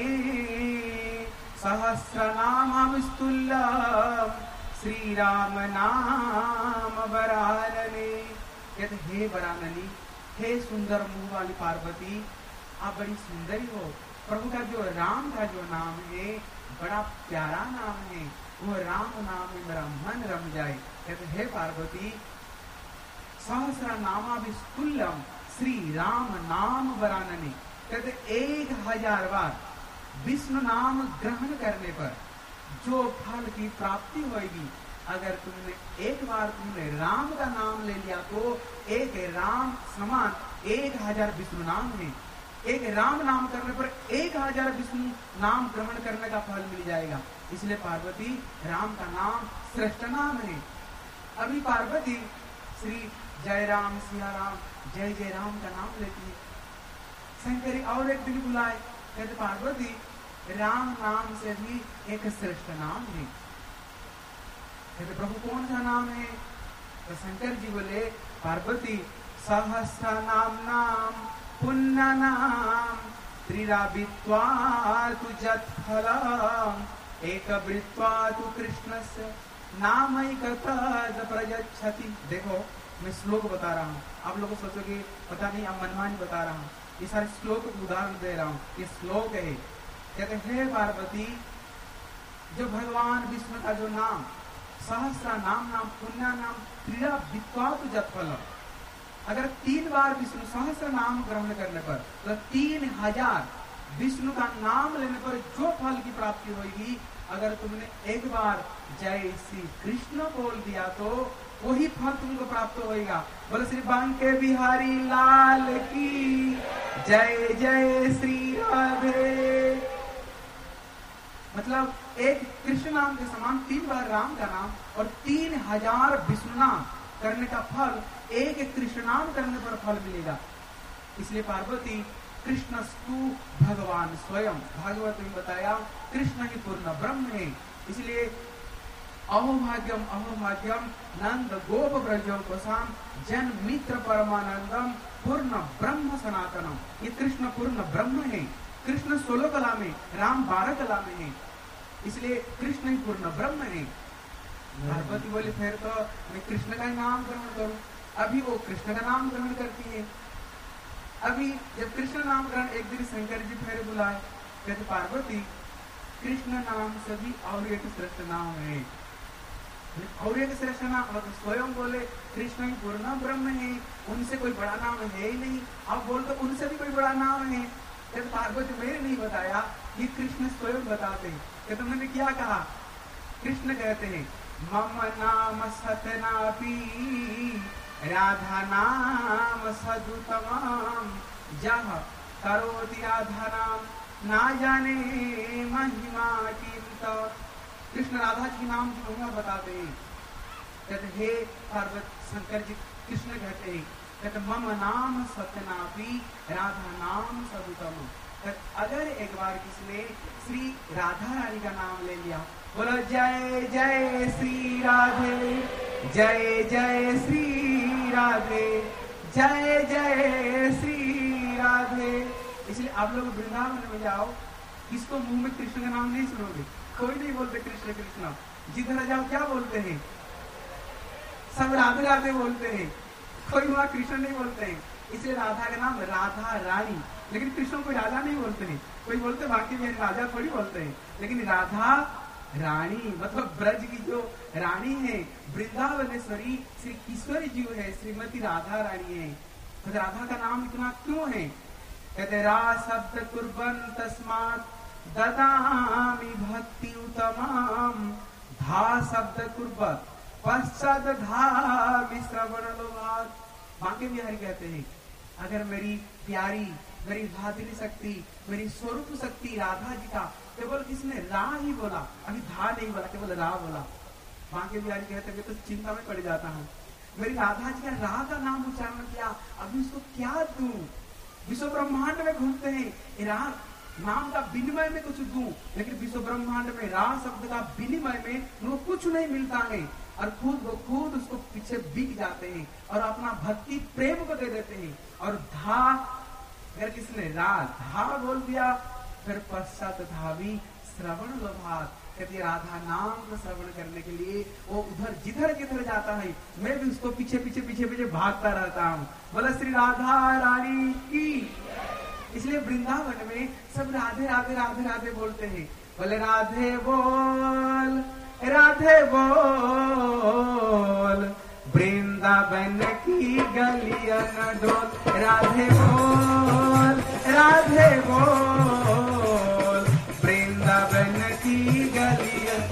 सहस्र नाम स्तुल्लम श्री राम नाम वरानने। कहते हे वराननी, हे सुंदर मुंह वाली पार्वती, आप बड़ी सुंदरी हो। प्रभु का जो राम का जो नाम है बड़ा प्यारा नाम है, वो राम नाम में मेरा मन रम जाए। कहते हे पार्वती, सहस्र नामा विस्तुल्लम श्री राम नाम वरानने। कहते एक हजार बार विष्णु नाम ग्रहण करने पर जो फल की प्राप्ति होगी, अगर तुमने एक बार तुमने राम का नाम ले लिया तो एक राम समान एक हजार विष्णु नाम है। एक राम नाम करने पर एक हजार विष्णु नाम ग्रहण करने का फल मिल जाएगा। इसलिए पार्वती राम का नाम श्रेष्ठ नाम है। अभी पार्वती श्री जय राम सिया राम जय जय राम का नाम लेती है। शंकरी और एक दिन बुलाए, कहते पार्वती राम नाम से भी एक श्रेष्ठ नाम है। कहते प्रभु कौन सा नाम है? तो शंकर जी बोले पार्वती, सहस्र नाम नाम पुण्य नाम त्रिराबित्वा तु जत फलम एक वृत्वा तु कृष्णस्य नामैकतद प्रयच्छति। देखो मैं श्लोक बता रहा हूँ, आप लोगों को सोचोगे पता नहीं अब मनमानी बता रहा हूँ, ये सारे श्लोक उदाहरण दे रहा हूँ। ये श्लोक है, कहते हे पार्वती, जो भगवान विष्णु का जो नाम सहस्रा नाम नाम पुण्य नाम त्रिरा वित्वा तु जत फलम, अगर तीन बार विष्णु सहस्र नाम ग्रहण करने पर तो तीन हजार विष्णु का नाम लेने पर जो फल की प्राप्ति होगी, अगर तुमने एक बार जय श्री कृष्ण बोल दिया तो वही फल तुमको प्राप्त होगा। बोले श्री बांके बिहारी लाल की जय जय श्री राधे। मतलब एक कृष्ण नाम के समान तीन बार राम का नाम और तीन हजार विष्णु नाम करने का फल एक कृष्ण नाम करने पर फल मिलेगा। इसलिए पार्वती कृष्ण स्तु भगवान स्वयं, भागवत में बताया कृष्ण ही पूर्ण ब्रह्म है। इसलिए अहोभाग्यम अहोभाग्यम नंद गोप ब्रजो कोसाम जन मित्र परमानंदम पूर्ण ब्रह्म सनातनम। ये कृष्ण पूर्ण ब्रह्म है। कृष्ण सोलह कला में, राम बारह कला में है, इसलिए कृष्ण ही पूर्ण ब्रह्म है। पार्वती बोली फिर तो मैं कृष्ण का नाम ग्रहण करूं। अभी वो कृष्ण का नाम ग्रहण करती है। अभी जब कृष्ण नाम ग्रहण, एक दिन शंकर जी फिर बुलाए, कहते पार्वती कृष्ण नाम से भी और एक श्रेष्ठ नाम है, और एक श्रेष्ठ नाम। और स्वयं बोले कृष्ण ही पूर्ण ब्रह्म है, उनसे कोई बड़ा नाम है ही नहीं। अब बोल तो उनसे भी कोई बड़ा नाम है। जब पार्वती मेरे नहीं बताया, ये कृष्ण स्वयं बताते हैं। कि तुमने क्या कहा? कृष्ण कहते हैं मम नाम सतनापी राधा नाम सदुतमाम जह करोति राधा नाम ना जाने महिमा कीमत। कृष्ण राधा जी नाम की महिमा बताते हैं। कहते हे पार्वत शंकर जी कृष्ण कहते हैं, कहते मम नाम सत्यनापी राधा नाम सदुतम। अगर एक बार किसने श्री राधा रानी का नाम ले लिया, बोलो जय जय श्री राधे, जय जय श्री राधे, जय जय श्री राधे। इसलिए आप लोग वृंदावन में जाओ, किसको मुंह में कृष्ण का नाम नहीं सुनोगे, कोई नहीं बोलते कृष्ण कृष्ण। जिधर जाओ क्या बोलते हैं, सब राधे राधे बोलते हैं, कोई वहां कृष्ण नहीं बोलते हैं। इसलिए राधा का नाम राधा रानी, लेकिन कृष्ण को राजा नहीं बोलते हैं। कोई बोलते बाकी में राजा थोड़ी बोलते हैं, लेकिन राधा रानी मतलब ब्रज की जो रानी है, वृंदावनेश्वरी श्री किशोरी जी है, श्रीमती राधा रानी है। तो राधा का नाम इतना क्यों है? कहते रा शब्द कुर्बन तस्मात् ददामि भक्ति उत्तमाम, धा शब्द कुर्बत पश्चात धामि श्रवण लोभात। बांके बिहारी कहते हैं अगर मेरी प्यारी, मेरी भादरी शक्ति, मेरी स्वरूप शक्ति राधा जी का केवल किसने रा ही बोला, अभी धा नहीं बोला, केवल रा बोला। बांके बिहारी कहते हैं तो चिंता में पड़ जाता हूँ, मेरी राधा जी का रा का नाम उच्चारण किया, अभी उसको क्या दूं? विश्व ब्रह्मांड में घूमते हैं, रा नाम का विनिमय में कुछ दूं, लेकिन विश्व ब्रह्मांड में रा शब्द का विनिमय में उनको कुछ नहीं मिलता है, और खुद वो खुद उसको पीछे बिक जाते हैं और अपना भक्ति प्रेम को दे देते हैं। और धा अगर किसने रा धा बोल दिया, फिर पश्चात धावी श्रवण लोभात। कहती राधा नाम को श्रवण करने के लिए वो उधर जिधर जिधर जाता है, मैं भी उसको पीछे पीछे पीछे पीछे भागता रहता हूँ। बोला श्री राधा रानी की। इसलिए वृंदावन में सब राधे राधे राधे राधे बोलते हैं। बोले राधे बोल, राधे बोल, वृंदावन की गलियन डोल, राधे बोल, राधे बोल, वृंदावन की गलियन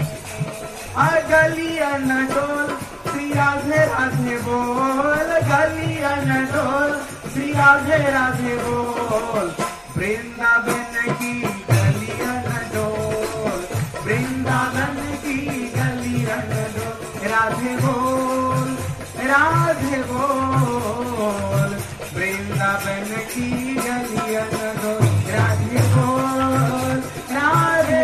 गलियन डोल, श्री राधे राधे बोल, गलियन डोल, श्री राधे राधे बोल, वृंदावन की गलियन डोल, वृंदावन की गलियन डोल, राधे बोल, राधे बोल, वृंदावन की गलियन डोल, राधे बोल, राधे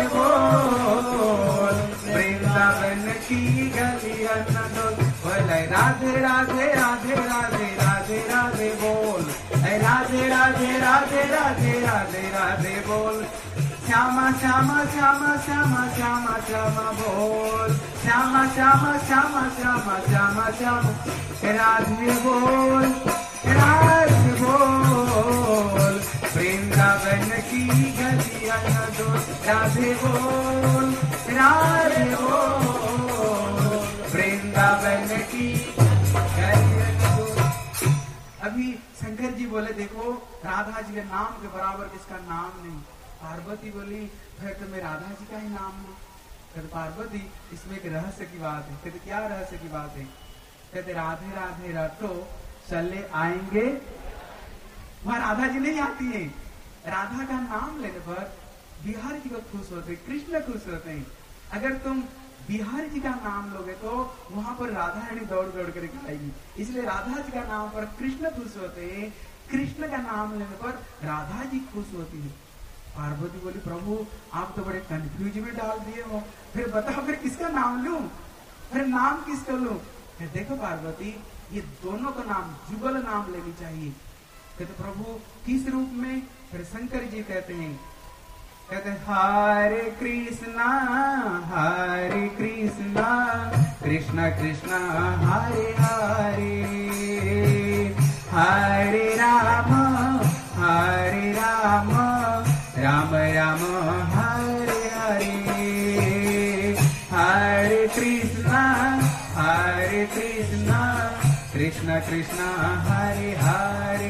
बोल, वृंदावन की गलियन डोल। बोले राधे राधे राधे राधे राधे राधे बोल, राधे राधे राधे राधे राधे राधे बोल, श्यामा श्यामा श्यामा श्यामा श्यामा श्यामा बोल, श्यामा श्यामा श्यामा श्यामा श्यामा श्यामा, राधे बोल, राधे बोल, वृंदावन की गलियन डोल, राधे बोल, राधे बोल, वृंदावन की गलियन डोल। अभी शंकर जी बोले देखो राधा जी के नाम के बराबर किसका नाम नहीं। पार्वती बोली फिर तो मैं राधा जी का ही नाम लूं। कहते पार्वती इसमें एक रहस्य की बात है। कहते क्या रहस्य की बात है? कहते राधे राधे रटो चले आएंगे, वहां राधा जी नहीं आती है। राधा का नाम लेने पर बिहार जी को खुश होते हैं, कृष्ण खुश होते हैं। अगर तुम बिहार जी का नाम लोगे तो वहां पर राधा रानी दौड़ दौड़ कर गाएगी। इसलिए राधा जी का नाम पर कृष्ण खुश होते हैं, कृष्ण का नाम लेने पर राधा जी खुश होती है। पार्वती बोली प्रभु आप तो बड़े कंफ्यूज में डाल दिए हो, फिर बताओ फिर किसका नाम लूं, फिर नाम किसका लूं? फिर देखो पार्वती ये दोनों का नाम जुगल नाम लेनी चाहिए। कहते प्रभु किस रूप में? फिर शंकर जी कहते हैं, कहते हरे कृष्णा हरे कृष्णा कृष्ण कृष्ण हरे हरे, हरे राम हरे राम राम राम हरे हरे, हरे कृष्णा हरे कृष्णा कृष्ण कृष्ण हरे हरे,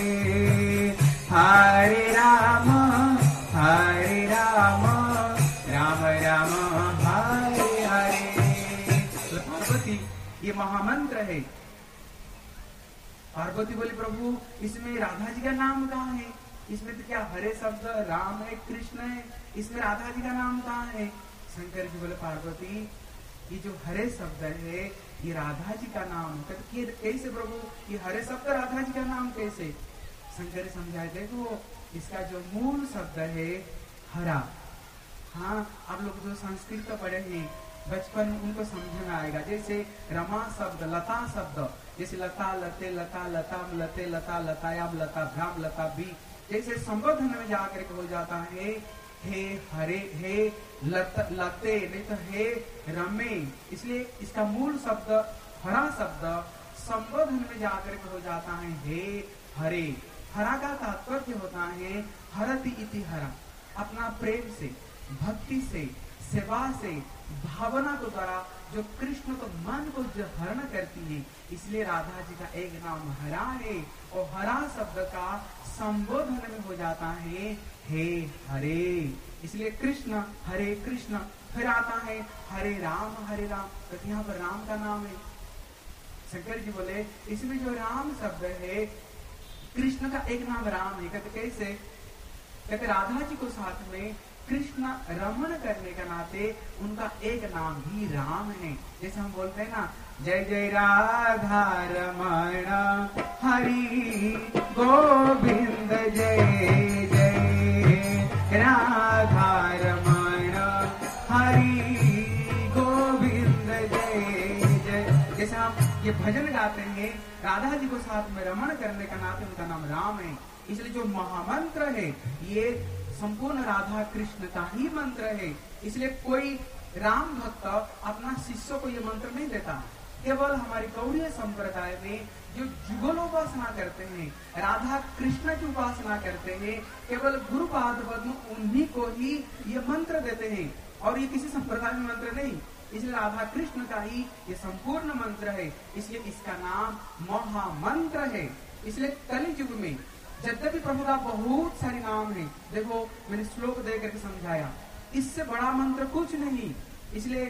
हरे राम हरे राम राम राम हरे हरे। पार्वती ये महामंत्र है। पार्वती बोली प्रभु इसमें राधा जी का नाम कहाँ है? इसमें तो क्या हरे शब्द राम है, कृष्ण है, इसमें राधा जी का नाम कहाँ है? शंकर जी बोले पार्वती ये जो हरे शब्द है ये राधा जी का नाम है। कहते कैसे प्रभु ये हरे शब्द राधा जी का नाम कैसे? शंकर समझाए देखो इसका जो मूल शब्द है हरा। हाँ आप लोग जो संस्कृत पढ़े हैं बचपन में उनको समझ में आएगा। जैसे रमा शब्द, लता शब्द, जैसे लता लते लता लताम लते लता लतायाम लता भ्राम लता भी, जैसे संबोधन में जाकर के हो जाता है हे हरे, हे लत, लते, नहीं तो हे रमे। इसलिए इसका मूल शब्द हरा शब्द संबोधन में जाकर के हो जाता है हे हरे। हरा का तात्पर्य होता है हरति इति हरा, अपना प्रेम से, भक्ति से, सेवा से, भावना को द्वारा जो कृष्ण को मन को जो हरण करती है, इसलिए राधा जी का एक नाम हरा है। और हरा शब्द का संबोधन में हो जाता है हे हरे। इसलिए कृष्ण हरे कृष्ण, फिर आता है हरे राम हरे राम, तो यहाँ पर राम का नाम है। शंकर जी बोले इसमें जो राम शब्द है कृष्ण का एक नाम राम है। कहते कैसे? कहते राधा जी को साथ में कृष्ण रमण करने का नाते उनका एक नाम भी राम है। जैसे हम बोलते हैं ना जय जय राधा रमण हरि गोविंद, जय जय राधा रमण हरि गोविंद, जय जय। जैसे हम ये भजन गाते हैं राधा जी को साथ में रमण करने का नाते उनका नाम राम है। इसलिए जो महामंत्र है ये संपूर्ण राधा कृष्ण का ही मंत्र है। इसलिए कोई राम भक्त अपना शिष्यों को ये मंत्र नहीं देता। केवल हमारी गौड़ीय संप्रदाय में जो जुगलोपासना करते हैं, राधा कृष्ण की उपासना करते हैं, केवल गुरुपाद पद्म उन्हीं को ही ये मंत्र देते हैं और ये किसी संप्रदाय में मंत्र नहीं। इसलिए राधा कृष्ण का ही ये संपूर्ण मंत्र है, इसलिए इसका नाम महामंत्र है। इसलिए कलि युग में यद्यपि प्रभु का बहुत सारे नाम है, देखो मैंने श्लोक दे करके समझाया, इससे बड़ा मंत्र कुछ नहीं। इसलिए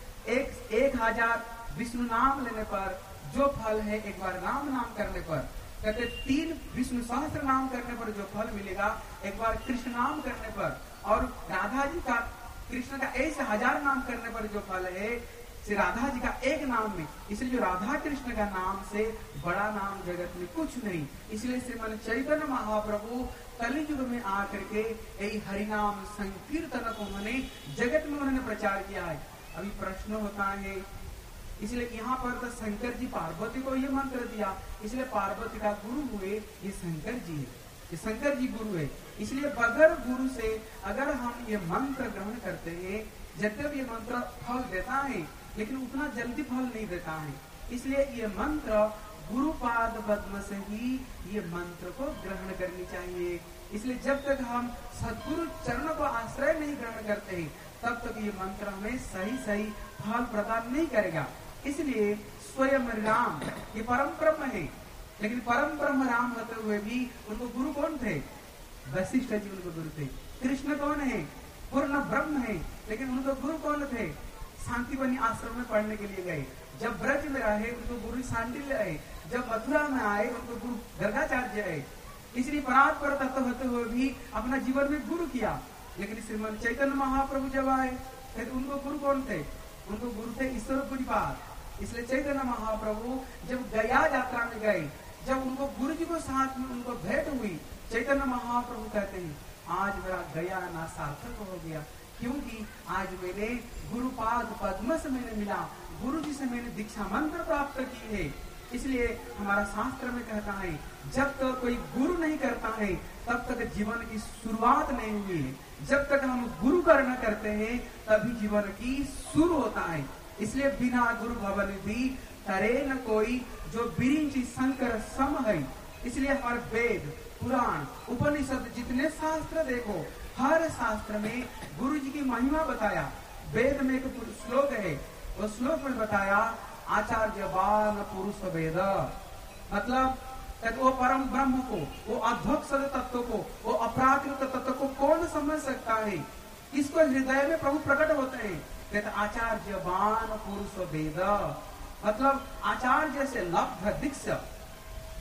एक एक हजार विष्णु नाम लेने पर जो फल है एक बार राम नाम करने पर, कहते तीन विष्णु सहस्त्र नाम करने पर जो फल मिलेगा एक बार कृष्ण नाम करने पर, और राधा जी का कृष्ण का ऐसे हजार नाम करने पर जो फल है श्री राधा जी का एक नाम में। इसलिए जो राधा कृष्ण का नाम से बड़ा नाम जगत में कुछ नहीं। इसलिए श्रीमन चैतन्य महाप्रभु कलियुग में आकर के यही हरिनाम संकीर्तन को उन्होंने जगत में उन्होंने प्रचार किया है। अभी प्रश्न होता है, इसलिए यहाँ पर तो शंकर जी पार्वती को ये मंत्र दिया, इसलिए पार्वती का गुरु हुए ये शंकर जी है, ये शंकर जी गुरु है। इसलिए बगैर गुरु से अगर हम ये मंत्र ग्रहण करते हैं, यद्यपि ये मंत्र फल देता है लेकिन उतना जल्दी फल नहीं देता है। इसलिए ये मंत्र गुरुपाद पद्म से ही ये मंत्र को ग्रहण करनी चाहिए। इसलिए जब तक हम सद्गुरु चरणों को आश्रय नहीं ग्रहण करते हैं तब तक ये मंत्र हमें सही सही फल प्रदान नहीं करेगा। इसलिए स्वयं राम ये परम ब्रह्म है, लेकिन परम ब्रह्म राम होते हुए भी उनको गुरु कौन थे? वशिष्ठ जी उनको गुरु थे। कृष्ण कौन है? पूर्ण ब्रह्म है, लेकिन उनको गुरु कौन थे? शांतिवनी आश्रम में पढ़ने के लिए गए। जब ब्रज में रहे उनको गुरु शांडिल्य है, जब मथुरा में आए उनको गुरु गर्गाचार्य है। इसलिए परात्पर तत्व होते हुए भी अपना जीवन में गुरु किया। लेकिन श्रीमन चैतन्य महाप्रभु जब आए तो उनको गुरु कौन थे? उनको गुरु थे ईश्वर पुरीपाद। इसलिए चैतन्य महाप्रभु जब गया यात्रा में गए, जब उनको गुरु जी को साथ में उनको भेंट हुई, चैतन्य महाप्रभु कहते हैं आज मेरा गया ना सार्थक हो गया, क्योंकि आज मैंने गुरुपाद पद्म से मैंने मिला, गुरु जी से मैंने दीक्षा मंत्र प्राप्त की है। इसलिए हमारा शास्त्र में कहता है जब तक तो कोई गुरु नहीं करता है तब तक जीवन की शुरुआत नहीं हुई है। जब तक हम गुरु करना करते हैं तभी जीवन की शुरू होता है। इसलिए बिना गुरु भवन भी तरे न कोई, जो बिरिंची शंकर सम है। इसलिए हमारे वेद पुराण उपनिषद जितने शास्त्र देखो, हर शास्त्र में गुरु जी की महिमा बताया। वेद में एक श्लोक है, उस श्लोक में बताया आचार्यवान पुरुष वेद, मतलब वो परम ब्रह्म को, वो अध्वक्षद तत्व को, वो अपराकृत तत्व को कौन समझ सकता है? इसको हृदय में प्रभु प्रकट होते हैं। कहते आचार्यवान पुरुष वेद, मतलब आचार्य से लब्ध दीक्ष,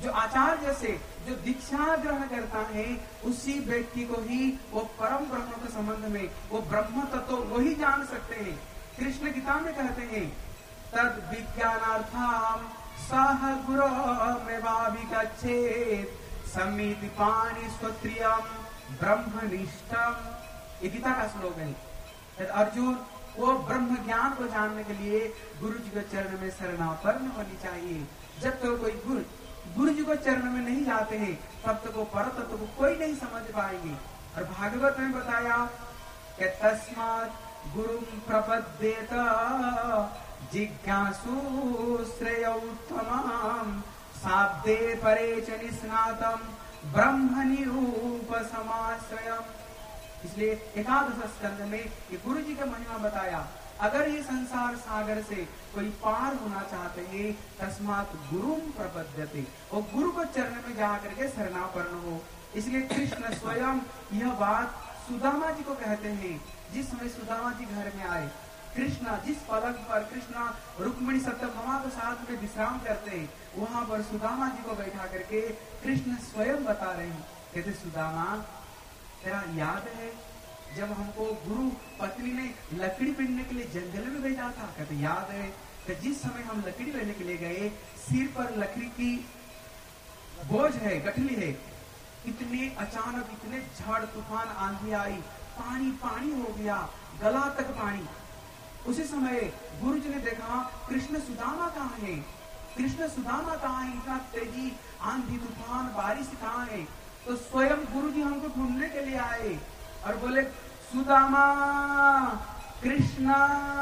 जो आचार्य से जो दीक्षा ग्रहण करता है उसी व्यक्ति को ही वो परम ब्रह्म के संबंध में वो ब्रह्म तत्व वही जान सकते हैं। कृष्ण गीता में कहते हैं तद विज्ञानार्थम सह गुरु मेवाभिगच्छेत् समिति पाणि स्वत्रियम ब्रह्मनिष्ठम। ये गीता का श्लोक है। अर्जुन वो ब्रह्म ज्ञान को जानने के लिए गुरु जी के चरण में शरणापन्न होनी चाहिए। जब तक तो कोई गुरु गुरु जी को चरण में नहीं जाते हैं तब तक वो पर तत्व को कोई नहीं समझ पाएंगे। और भागवत में बताया कि तस्मात् गुरु प्रपद्येत जिज्ञासु श्रेय उत्तमम् शाब्दे परे च निस्नातम् ब्रह्मणि उपसमाश्रयम्। इसलिए एकादश स्कंद में ये गुरु जी का महिमा बताया। अगर ये संसार सागर से कोई पार होना चाहते हैं तस्मात् गुरु प्रपद्यते, और गुरु को चरण में जाकर के शरणापन्न हो। इसलिए कृष्ण स्वयं यह बात सुदामा जी को कहते हैं। जिस समय सुदामा जी घर में आए, कृष्ण जिस पलंग पर कृष्ण रुक्मिणी सत्यभामा के साथ में विश्राम करते हैं वहां पर सुदामा जी को बैठा करके कृष्ण स्वयं बता रहे हैं। कहते सुदामा तेरा याद है जब हमको गुरु पत्नी ने लकड़ी पीटने के लिए जंगल में भेजा था? कहते याद है कि जिस समय हम लकड़ी लेने के लिए गए सिर पर लकड़ी की बोझ है, गठली है, इतने अचानक इतने झड़ तूफान आंधी आई, पानी पानी हो गया, गला तक पानी। उसी समय गुरु जी ने देखा कृष्ण सुदामा कहाँ है, कृष्ण सुदामा कहाँ है, इतना तेजी आंधी तूफान बारिश कहाँ है। तो स्वयं गुरु जी हमको ढूंढने के लिए आए और बोले सुदामा कृष्णा।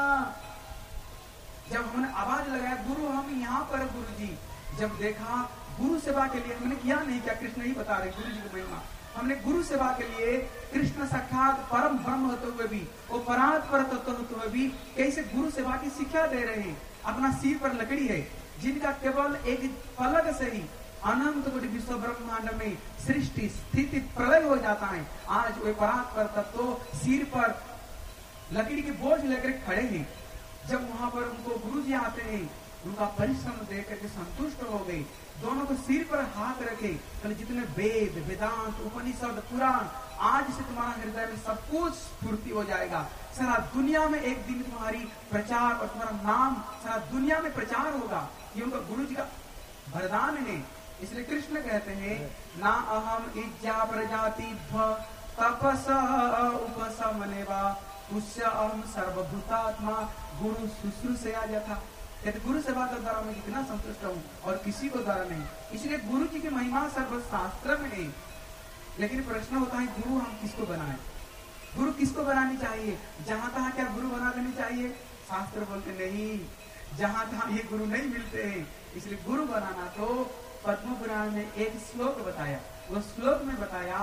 जब हमने आवाज लगाया गुरु हम यहाँ पर गुरु जी, जब देखा गुरु सेवा के लिए हमने किया नहीं क्या, कृष्ण ही बता रहे गुरु जी की महिमा। हमने गुरु सेवा के लिए कृष्ण साक्षात परम ब्रह्म होते हुए भी वो परात पर तत्व होते हुए भी कैसे गुरु सेवा की शिक्षा दे रहे हैं। अपना सिर पर लकड़ी है जिनका केवल एक पलक से ही अनंत कोटि विश्व ब्रह्मांड में सृष्टि स्थिति प्रलय हो जाता है। आज वे परात पर तत्व सिर पर लकड़ी के बोझ लेकर खड़े हैं। जब वहां पर उनको गुरु जी आते हैं उनका परिश्रम देख करके संतुष्ट हो गए, दोनों को सिर पर हाथ रखे, कल जितने वेद वेदांत उपनिषद पुराण आज से तुम्हारा हृदय में सब कुछ स्फूर्ति हो जाएगा। सारा दुनिया में एक दिन तुम्हारी प्रचार और तुम्हारा नाम सारा दुनिया में प्रचार होगा। ये उनका गुरु जी का वरदान है। इसलिए कृष्ण कहते हैं ना अहम इज्जा प्रजाति तपस उपसमनेवा पुष्य अहम सर्वभूतात्मा गुरु शुश्रूषया यथा। कहते गुरु सेवा के द्वारा मैं कितना संतुष्ट हूँ और किसी को द्वारा नहीं। इसलिए गुरु जी की महिमा सर्वशास्त्र में है। लेकिन प्रश्न होता है गुरु हम किसको बनाए, गुरु किसको बनानी चाहिए? जहां तहां क्या गुरु बना देनी चाहिए? शास्त्र बोलते नहीं, जहां तहां ये गुरु नहीं मिलते हैं। इसलिए गुरु बनाना तो पद्म पुराण में एक श्लोक बताया, वो श्लोक में बताया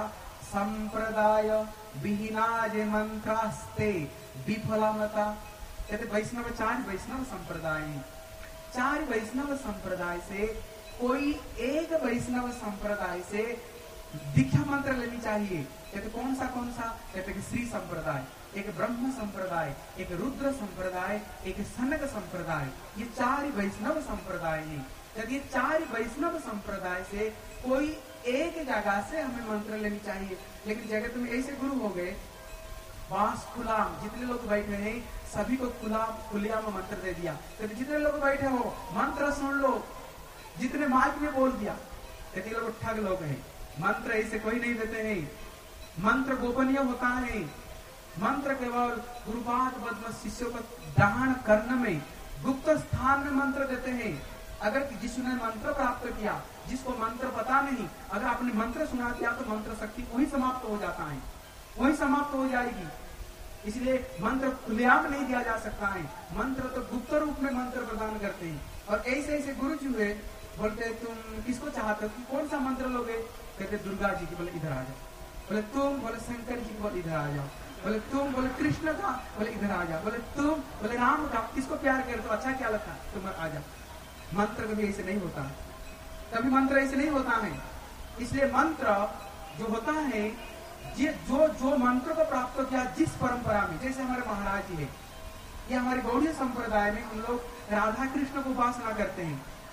संप्रदाय विहीनाज मंत्रास्ते विफलमता। कहते वैष्णव चार वैष्णव संप्रदाय है, चार वैष्णव संप्रदाय से कोई एक वैष्णव संप्रदाय से दीक्षा मंत्र लेनी चाहिए। कहते कौन सा कौन सा? कहते कि श्री संप्रदाय, एक ब्रह्म संप्रदाय, एक रुद्र संप्रदाय, एक सनक संप्रदाय, ये चार वैष्णव संप्रदाय है। यदि ये चार वैष्णव संप्रदाय से कोई एक जगह से हमें मंत्र लेनी चाहिए। लेकिन जगत में ऐसे गुरु हो गए बास खुलाम, जितने लोग बैठे हैं सभी को खुलाम खुलिया में मंत्र दे दिया। तो जितने लोग बैठे हो मंत्र सुन लो, जितने माइक में बोल दिया। कहते लोग ठग लोग हैं, मंत्र ऐसे कोई नहीं देते हैं। मंत्र गोपनीय होता है। मंत्र केवल गुरुपाद बद्म शिष्यों को दान करने में गुप्त स्थान में मंत्र देते हैं। अगर जिसने मंत्र प्राप्त किया, जिसको मंत्र पता नहीं, अगर आपने मंत्र सुना दिया तो मंत्र शक्ति वही समाप्त हो जाता है, वही समाप्त हो जाएगी। इसलिए मंत्र खुलेआम नहीं दिया जा सकता है। मंत्र तो गुप्त रूप में मंत्र प्रदान करते हैं। और ऐसे ऐसे गुरु जी हुए बोलते तुम किसको चाहते हो, कौन सा मंत्र लोगे? कहते दुर्गा जी की, बोले इधर आ जाओ। बोले तुम, बोले शंकर जी की, बोले इधर आ जाओ। बोले तुम, बोले कृष्ण का, बोले इधर आ जाओ। बोले तुम, बोले राम का, किसको प्यार करते हो, अच्छा क्या लगता है, तुम आ जाओ। मंत्र कभी ऐसे नहीं होता, कभी मंत्र ऐसे नहीं होता है। इसलिए मंत्र जो होता है, ये जो जो मंत्र को प्राप्त किया जिस परंपरा में, जैसे हमारे महाराज जी है, ये हमारे गौड़ीय संप्रदाय में हम लोग राधा कृष्ण को उपासना करते हैं।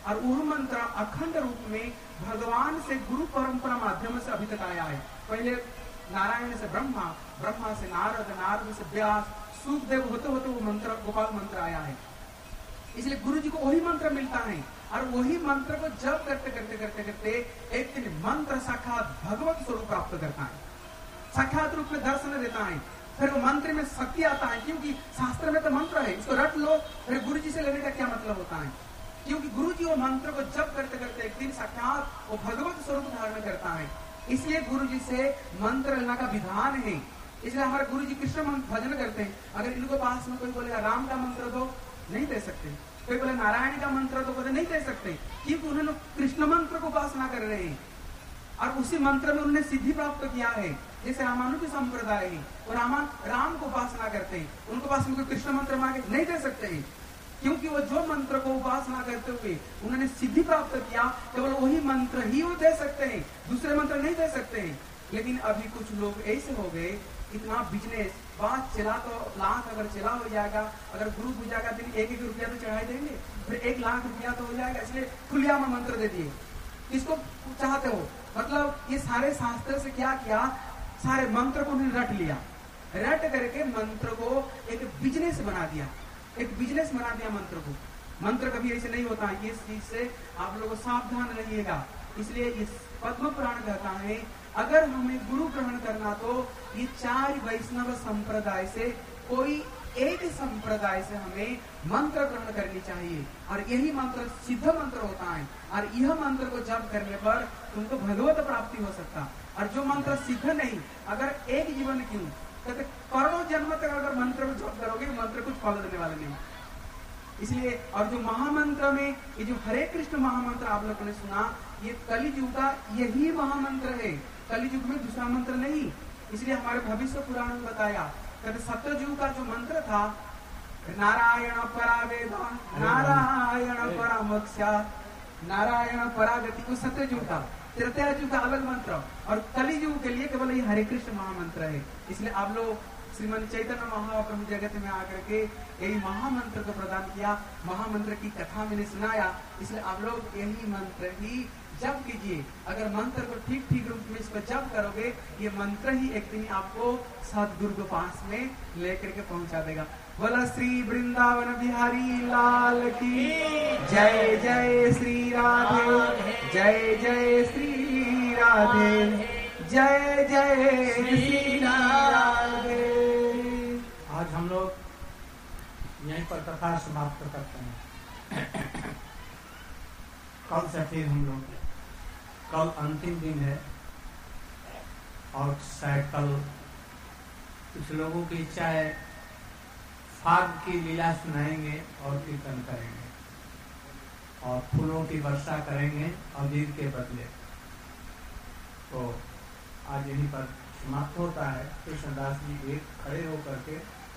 और वह मंत्र अखंड रूप में भगवान से गुरु परंपरा माध्यम से अभी तक आया है। पहले नारायण से ब्रह्मा, ब्रह्मा से नारद, नारद से व्यास, सुखदेव होते होते वो मंत्र गोपाल मंत्र आया है। इसलिए गुरु जी को वही मंत्र मिलता है और वही मंत्र को जब करते करते करते करते एक दिन मंत्र साक्षात भगवत स्वरूप प्राप्त करता है, साक्षात रूप में दर्शन देता है। फिर वो मंत्र में शक्ति आता है, क्योंकि शास्त्र में तो मंत्र है, इसको रट लो। फिर गुरु जी से लेने का क्या मतलब होता है? क्योंकि गुरु जी वो मंत्र को जब करते करते एक दिन साक्षात वो भगवत स्वरूप धारण करता है। इसलिए गुरु जी से मंत्र लेना का विधान है। इसलिए हमारे गुरु जी कृष्ण भजन करते हैं। अगर इनको पास में कोई बोलेगा राम का मंत्र दो, नहीं दे सकते। कोई बोले नारायण का मंत्र दो, बोले नहीं दे सकते, क्योंकि उन्होंने कृष्ण मंत्र को उपासना कर रहे हैं और उसी मंत्र में उन्होंने सिद्धि प्राप्त किया है। जैसे रामानुज संप्रदाय है, वो रामान राम को उपासना करते हैं, उनको पास में कोई कृष्ण मंत्र मांगे नहीं दे सकते हैं, क्योंकि वो जो मंत्र को उपासना करते हुए उन्होंने सिद्धि प्राप्त किया, केवल वही मंत्र ही वो दे सकते हैं, दूसरे मंत्र नहीं दे सकते हैं। लेकिन अभी कुछ लोग ऐसे हो गए, इतना बिजनेस बात चला तो लाख अगर चला हो जाएगा, अगर गुरु पूजा का दिन एक एक रुपया तो चढ़ाई देंगे, फिर एक लाख रुपया तो हो जाएगा, इसलिए खुलिया में मंत्र दे दिए। किसको चाहते हो? मतलब ये सारे शास्त्र से क्या किया, सारे मंत्र को उन्होंने रट लिया, रट करके मंत्र को एक बिजनेस बना दिया, एक बिजनेस बना दिया मंत्र को। मंत्र कभी ऐसे नहीं होता है, इस चीज से आप लोगों सावधान रहिएगा। इसलिए इस पद्म पुराण कहता है, अगर हमें गुरु ग्रहण करना तो ये चार वैष्णव संप्रदाय से कोई एक संप्रदाय से हमें मंत्र ग्रहण करनी चाहिए, और यही मंत्र सिद्ध मंत्र होता है। और यह मंत्र को जप करने पर तुमको भगवत प्राप्ति हो सकता। और जो मंत्र सिद्ध नहीं, अगर एक जीवन क्यों कहते करोड़ों जन्म तक अगर मंत्र को जप करोगे, मंत्र कुछ फल देने वाले नहीं। इसलिए और जो महामंत्र में ये जो हरे कृष्ण महामंत्र आप लोगों ने सुना, ये कलियुग का यही महामंत्र है, कलियुग में दूसरा मंत्र नहीं। इसलिए हमारे भविष्य पुराण में बताया, कहते सत्ययुग का जो मंत्र था, नारायण परा वेदा, नारायण परा मोक्षा, नारायण परागति, वो सत्ययुग था। त्रेता युग का अलग मंत्र, और कलियुग के लिए केवल ये हरे कृष्ण महामंत्र है। इसलिए आप लोग श्रीमद चैतन्य महाप्रभु जगत में आकर के यही महामंत्र को प्रदान किया, महामंत्र की कथा मैंने सुनाया। इसलिए आप लोग यही मंत्र ही जप कीजिए। अगर मंत्र को ठीक ठीक रूप में इसको जप करोगे, ये मंत्र ही एक दिन आपको सदगुरु के पास में लेकर के पहुंचा देगा। बोला श्री वृंदावन बिहारी लाल की जय, जय श्री राधे, जय जय श्री राधे, जय जय श्री राधे। आज हम लोग यहीं पर कथा समाप्त करते हैं। कल से फिर हम लोग, कल अंतिम दिन है और शायद कल कुछ लोगों की इच्छा है फाग की लीला सुनाएंगे और कीर्तन करेंगे और फूलों की वर्षा करेंगे अबीर के बदले। तो आज यहीं पर समाप्त होता है। कृष्णदास जी एक खड़े होकर के